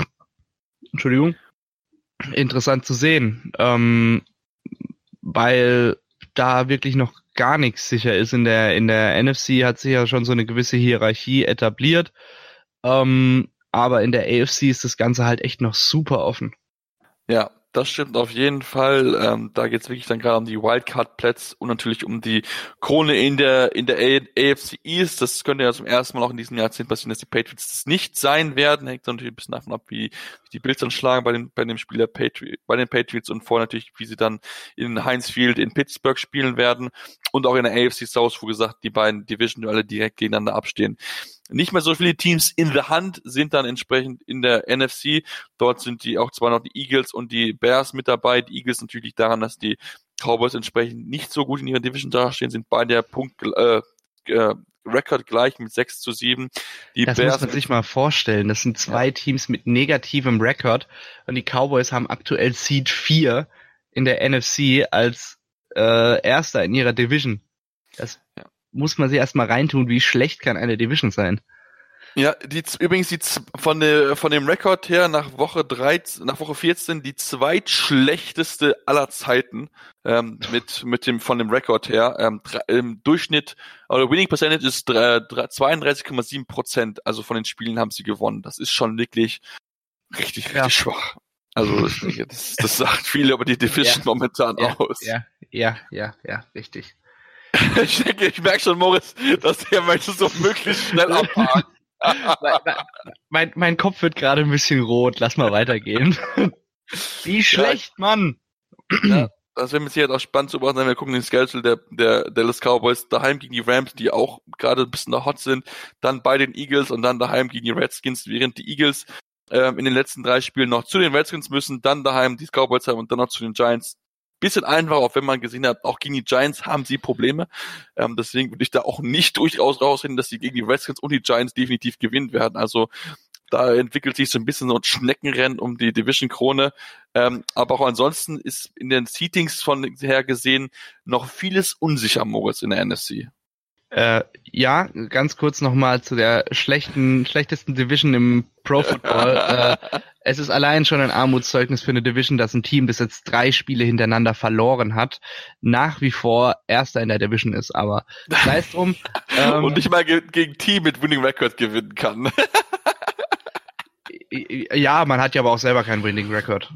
Interessant zu sehen, weil da wirklich noch gar nichts sicher ist. In der NFC hat sich ja schon so eine gewisse Hierarchie etabliert, aber in der AFC ist das Ganze halt echt noch super offen.
Ja, Das stimmt auf jeden Fall. Da geht es wirklich dann gerade um die Wildcard-Plätze und natürlich um die Krone in der AFC East. Das könnte ja zum ersten Mal auch in diesem Jahrzehnt passieren, dass die Patriots das nicht sein werden. Hängt natürlich ein bisschen davon ab, wie die Bills dann schlagen bei dem Spiel bei den Patriots und vorher natürlich, wie sie dann in Heinz Field in Pittsburgh spielen werden und auch in der AFC South, wo gesagt die beiden Division-Duelle direkt gegeneinander abstehen. Nicht mehr so viele Teams in the Hand sind dann entsprechend in der NFC. Dort sind auch zwar noch die Eagles und die Bears mit dabei. Die Eagles natürlich daran, dass die Cowboys entsprechend nicht so gut in ihrer Division dastehen, sind bei der Rekord gleich mit 6-7.
Das Bears muss man sich mal vorstellen. Das sind zwei Teams mit negativem Rekord und die Cowboys haben aktuell Seed 4 in der NFC als Erster in ihrer Division. Das muss man sich erstmal reintun, wie schlecht kann eine Division sein.
Ja, von dem Rekord her nach Woche 14 die zweitschlechteste aller Zeiten von dem Rekord her. Im Durchschnitt, oder Winning Percentage ist 32,7%, also von den Spielen haben sie gewonnen. Das ist schon wirklich richtig schwach. Also ich denke, das sagt viel über die Division momentan aus.
Ja, richtig.
Ich merke schon, Moritz, dass der möchte so möglichst schnell abhaken.
Mein Kopf wird gerade ein bisschen rot. Lass mal weitergehen. Wie schlecht, Mann!
Ja, das wird mit Sicherheit auch spannend zu beobachten. Wir gucken den Schedule der Dallas Cowboys daheim gegen die Rams, die auch gerade ein bisschen hot sind, dann bei den Eagles und dann daheim gegen die Redskins, während die Eagles in den letzten 3 Spielen noch zu den Redskins müssen, dann daheim die Cowboys haben und dann noch zu den Giants. Bisschen einfach, auch wenn man gesehen hat, auch gegen die Giants haben sie Probleme. Deswegen würde ich da auch nicht durchaus rausreden, dass sie gegen die Redskins und die Giants definitiv gewinnen werden. Also da entwickelt sich so ein bisschen so ein Schneckenrennen um die Division-Krone. Aber auch ansonsten ist in den Seatings von her gesehen noch vieles unsicher, Moritz, in der NFC.
Ja, ganz kurz nochmal zu der schlechtesten Division im Pro Football. Es ist allein schon ein Armutszeugnis für eine Division, dass ein Team, das jetzt 3 Spiele hintereinander verloren hat, nach wie vor Erster in der Division ist. Aber sei es drum.
Und nicht mal gegen Team mit Winning Record gewinnen kann.
Ja, man hat ja aber auch selber keinen Winning Record.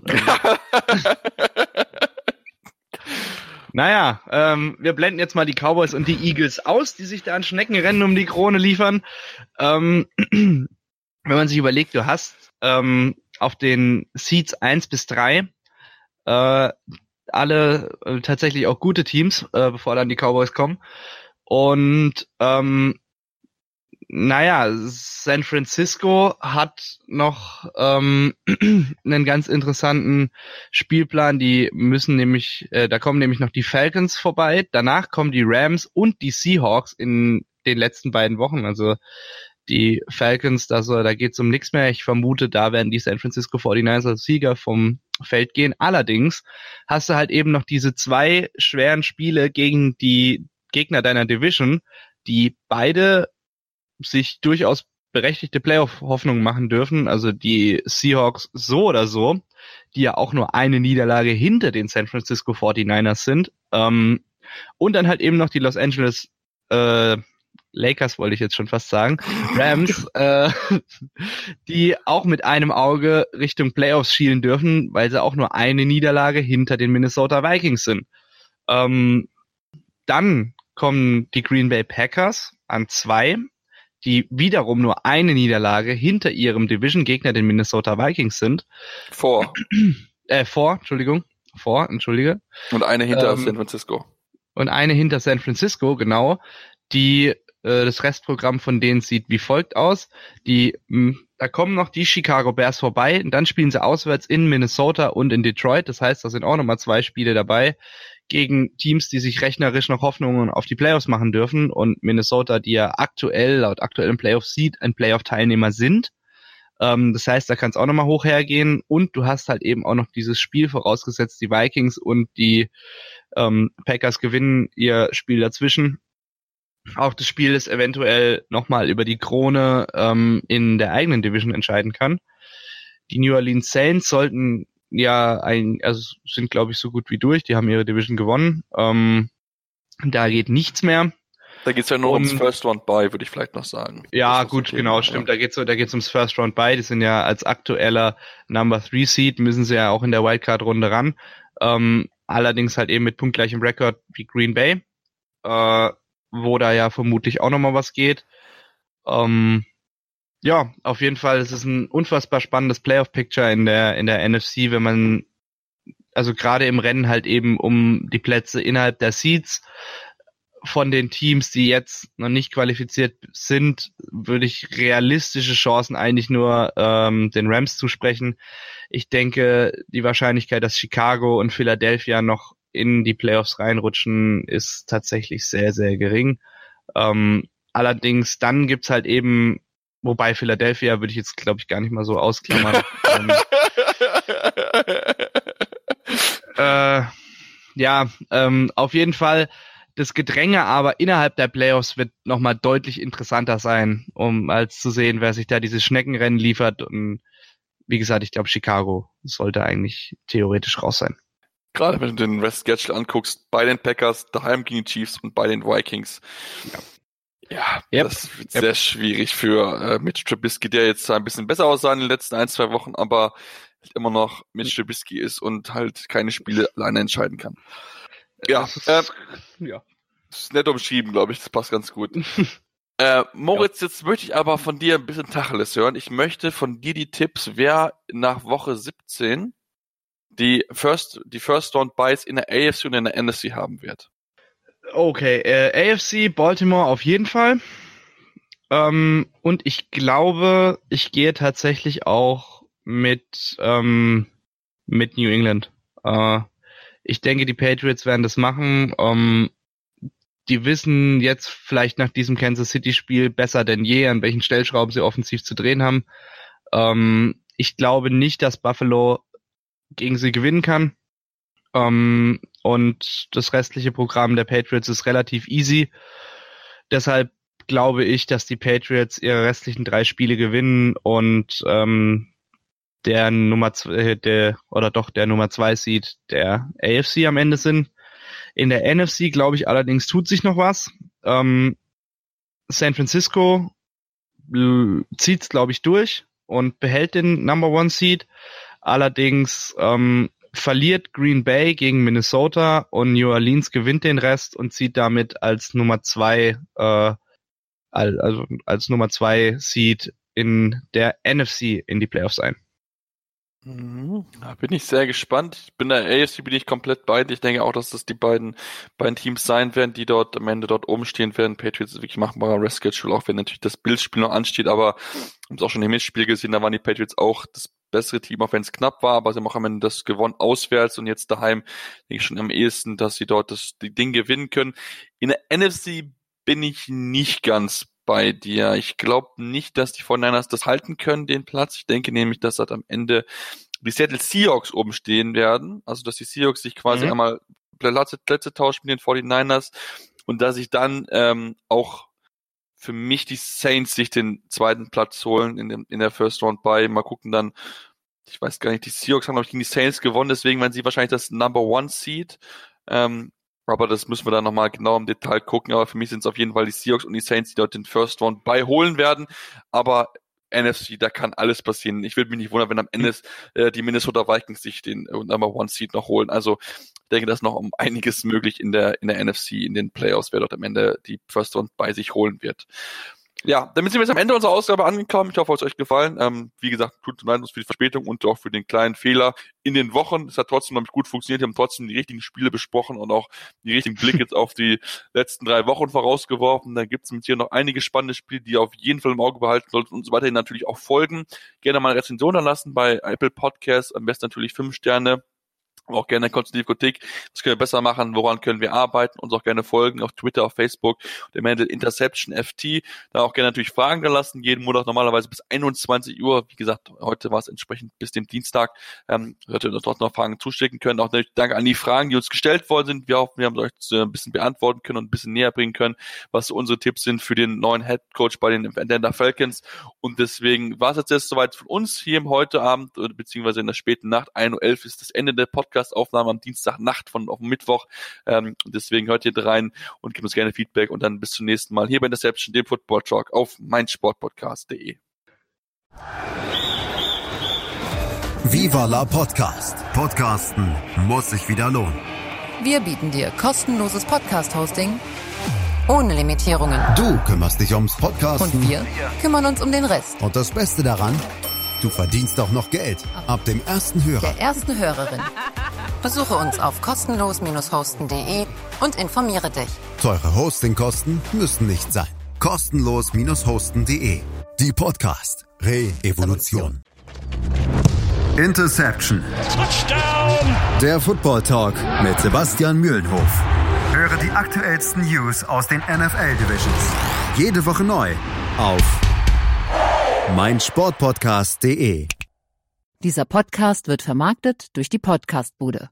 Naja, wir blenden jetzt mal die Cowboys und die Eagles aus, die sich da an Schneckenrennen um die Krone liefern. Wenn man sich überlegt, du hast auf den Seeds 1-3 alle tatsächlich auch gute Teams, bevor dann die Cowboys kommen. Und San Francisco hat noch einen ganz interessanten Spielplan. Die müssen nämlich, da kommen nämlich noch die Falcons vorbei. Danach kommen die Rams und die Seahawks in den letzten beiden Wochen. Also die Falcons, da geht's um nichts mehr. Ich vermute, da werden die San Francisco 49ers als Sieger vom Feld gehen. Allerdings hast du halt eben noch diese 2 schweren Spiele gegen die Gegner deiner Division, die beide sich durchaus berechtigte Playoff-Hoffnungen machen dürfen. Also die Seahawks so oder so, die ja auch nur eine Niederlage hinter den San Francisco 49ers sind. Und dann halt eben noch die Los Angeles Lakers, wollte ich jetzt schon fast sagen, Rams, die auch mit einem Auge Richtung Playoffs schielen dürfen, weil sie auch nur eine Niederlage hinter den Minnesota Vikings sind. Dann kommen die Green Bay Packers an 2, die wiederum nur eine Niederlage hinter ihrem Division-Gegner, den Minnesota Vikings, sind. Entschuldige.
Und eine hinter San Francisco.
Und eine hinter San Francisco, genau. Das Restprogramm von denen sieht wie folgt aus. Da kommen noch die Chicago Bears vorbei und dann spielen sie auswärts in Minnesota und in Detroit. Das heißt, da sind auch nochmal 2 Spiele dabei gegen Teams, die sich rechnerisch noch Hoffnungen auf die Playoffs machen dürfen, und Minnesota, die ja aktuell, laut aktuellem Playoff-Seed, ein Playoff-Teilnehmer sind. Das heißt, da kann es auch nochmal hoch hergehen, und du hast halt eben auch noch dieses Spiel, vorausgesetzt die Vikings und die Packers gewinnen ihr Spiel dazwischen. Auch das Spiel, das eventuell nochmal über die Krone in der eigenen Division entscheiden kann. Die New Orleans Saints sollten sind glaube ich so gut wie durch, die haben ihre Division gewonnen. Da geht nichts mehr.
Da geht's ja nur ums First Round Bye, würde ich vielleicht noch sagen.
Ja, gut, okay, genau, stimmt. Da geht's ums First Round Bye. Die sind ja als aktueller Number 3 Seed, müssen sie ja auch in der Wildcard-Runde ran. Allerdings halt eben mit punktgleichem Rekord wie Green Bay, wo da ja vermutlich auch nochmal was geht. Ja, auf jeden Fall, es ist ein unfassbar spannendes Playoff-Picture in der NFC, wenn man, also gerade im Rennen halt eben um die Plätze innerhalb der Seeds. Von den Teams, die jetzt noch nicht qualifiziert sind, würde ich realistische Chancen eigentlich nur den Rams zusprechen. Ich denke, die Wahrscheinlichkeit, dass Chicago und Philadelphia noch in die Playoffs reinrutschen, ist tatsächlich sehr, sehr gering. Allerdings dann gibt's halt eben, wobei Philadelphia würde ich jetzt, glaube ich, gar nicht mal so ausklammern. Auf jeden Fall das Gedränge aber innerhalb der Playoffs wird nochmal deutlich interessanter sein, um als zu sehen, wer sich da dieses Schneckenrennen liefert. Und wie gesagt, ich glaube, Chicago sollte eigentlich theoretisch raus sein.
Gerade wenn du den Rest-Schedule anguckst, bei den Packers, daheim gegen die Chiefs und bei den Vikings. Das wird sehr schwierig für Mitch Trubisky, der jetzt ein bisschen besser aussah in den letzten 1-2 Wochen, aber immer noch Mitch Trubisky ist und halt keine Spiele alleine entscheiden kann. Das ist nett umschrieben, glaube ich, das passt ganz gut. Moritz, jetzt möchte ich aber von dir ein bisschen Tacheles hören. Ich möchte von dir die Tipps, wer nach Woche 17 die First Round Buys in der AFC und in der NFC haben wird.
Okay, AFC, Baltimore auf jeden Fall. Und ich glaube, ich gehe tatsächlich auch mit New England. Ich denke, die Patriots werden das machen. Die wissen jetzt vielleicht nach diesem Kansas City-Spiel besser denn je, an welchen Stellschrauben sie offensiv zu drehen haben. Ich glaube nicht, dass Buffalo gegen sie gewinnen kann. Und das restliche Programm der Patriots ist relativ easy. Deshalb glaube ich, dass die Patriots ihre restlichen 3 Spiele gewinnen und der Nummer 2 Seed der AFC am Ende sind. In der NFC, glaube ich, allerdings tut sich noch was. San Francisco zieht's, glaube ich, durch und behält den Number 1 Seed. Allerdings verliert Green Bay gegen Minnesota und New Orleans gewinnt den Rest und zieht damit als Nummer 2 als Nummer 2 Seed in der NFC in die Playoffs ein.
Da bin ich sehr gespannt. Bin der AFC bin ich komplett bei dir. Ich denke auch, dass das die beiden Teams sein werden, die dort am Ende dort oben stehen werden. Patriots ist wirklich machbarer Rest-Schedule, auch wenn natürlich das Bills-Spiel noch ansteht, aber wir haben es auch schon im Hinspiel gesehen, da waren die Patriots auch das bessere Team, auch wenn es knapp war, aber sie haben auch am Ende das gewonnen auswärts und jetzt daheim denke ich schon am ehesten, dass sie dort die Ding gewinnen können. In der NFC bin ich nicht ganz bei dir. Ich glaube nicht, dass die 49ers das halten können, den Platz. Ich denke nämlich, dass dort am Ende die Seattle Seahawks oben stehen werden. Also, dass die Seahawks sich quasi einmal Plätze tauschen mit den 49ers und dass sich dann auch für mich die Saints sich den zweiten Platz holen in der First Round Bye. Mal gucken dann, ich weiß gar nicht, die Seahawks haben, glaube ich, gegen die Saints gewonnen, deswegen werden sie wahrscheinlich das Number 1 Seed. Aber das müssen wir dann nochmal genau im Detail gucken. Aber für mich sind es auf jeden Fall die Seahawks und die Saints, die dort den First Round Bye holen werden. Aber NFC, da kann alles passieren. Ich würde mich nicht wundern, wenn am Ende die Minnesota Vikings sich den Number 1 Seed noch holen. Also ich denke, da ist noch um einiges möglich in der NFC, in den Playoffs, wer dort am Ende die First Round Bye sich holen wird. Ja, damit sind wir jetzt am Ende unserer Ausgabe angekommen. Ich hoffe, es hat euch gefallen. Wie gesagt, tut uns leid für die Verspätung und auch für den kleinen Fehler in den Wochen. Es hat trotzdem, glaube ich, gut funktioniert. Wir haben trotzdem die richtigen Spiele besprochen und auch die richtigen Blick jetzt auf die letzten 3 Wochen vorausgeworfen. Da gibt es mit hier noch einige spannende Spiele, die ihr auf jeden Fall im Auge behalten solltet und so weiterhin natürlich auch folgen. Gerne mal eine Rezension da lassen bei Apple Podcasts. Am besten natürlich 5 Sterne. Auch gerne konstruktive Kritik. Was können wir besser machen? Woran können wir arbeiten? Uns auch gerne folgen auf Twitter, auf Facebook, der Handle InterceptionFT. Da auch gerne natürlich Fragen da lassen. Jeden Monat normalerweise bis 21 Uhr. Wie gesagt, heute war es entsprechend bis dem Dienstag. Hört ihr uns dort noch Fragen zuschicken können. Auch natürlich danke an die Fragen, die uns gestellt worden sind. Wir hoffen, wir haben euch ein bisschen beantworten können und ein bisschen näher bringen können, was unsere Tipps sind für den neuen Head Coach bei den Atlanta Falcons. Und deswegen war es jetzt soweit von uns hier im heute Abend, beziehungsweise in der späten Nacht. 1:11 Uhr ist das Ende der Podcast. Podcast-Aufnahme am Dienstagnacht auf Mittwoch. Deswegen hört ihr rein und gebt uns gerne Feedback und dann bis zum nächsten Mal hier bei Interception, dem Football Talk auf meinsportpodcast.de.
Viva la Podcast. Podcasten muss sich wieder lohnen.
Wir bieten dir kostenloses Podcast-Hosting ohne Limitierungen.
Du kümmerst dich ums Podcasten.
Und wir kümmern uns um den Rest.
Und das Beste daran, du verdienst auch noch Geld. Ab dem ersten Hörer.
Der ersten Hörerin. Besuche uns auf kostenlos-hosten.de und informiere dich.
Teure Hostingkosten müssen nicht sein. Kostenlos-hosten.de. Die Podcast Re-Evolution. Interception.
Touchdown!
Der Football Talk mit Sebastian Mühlenhof. Höre die aktuellsten News aus den NFL-Divisions. Jede Woche neu auf meinsportpodcast.de.
Dieser Podcast wird vermarktet durch die Podcastbude.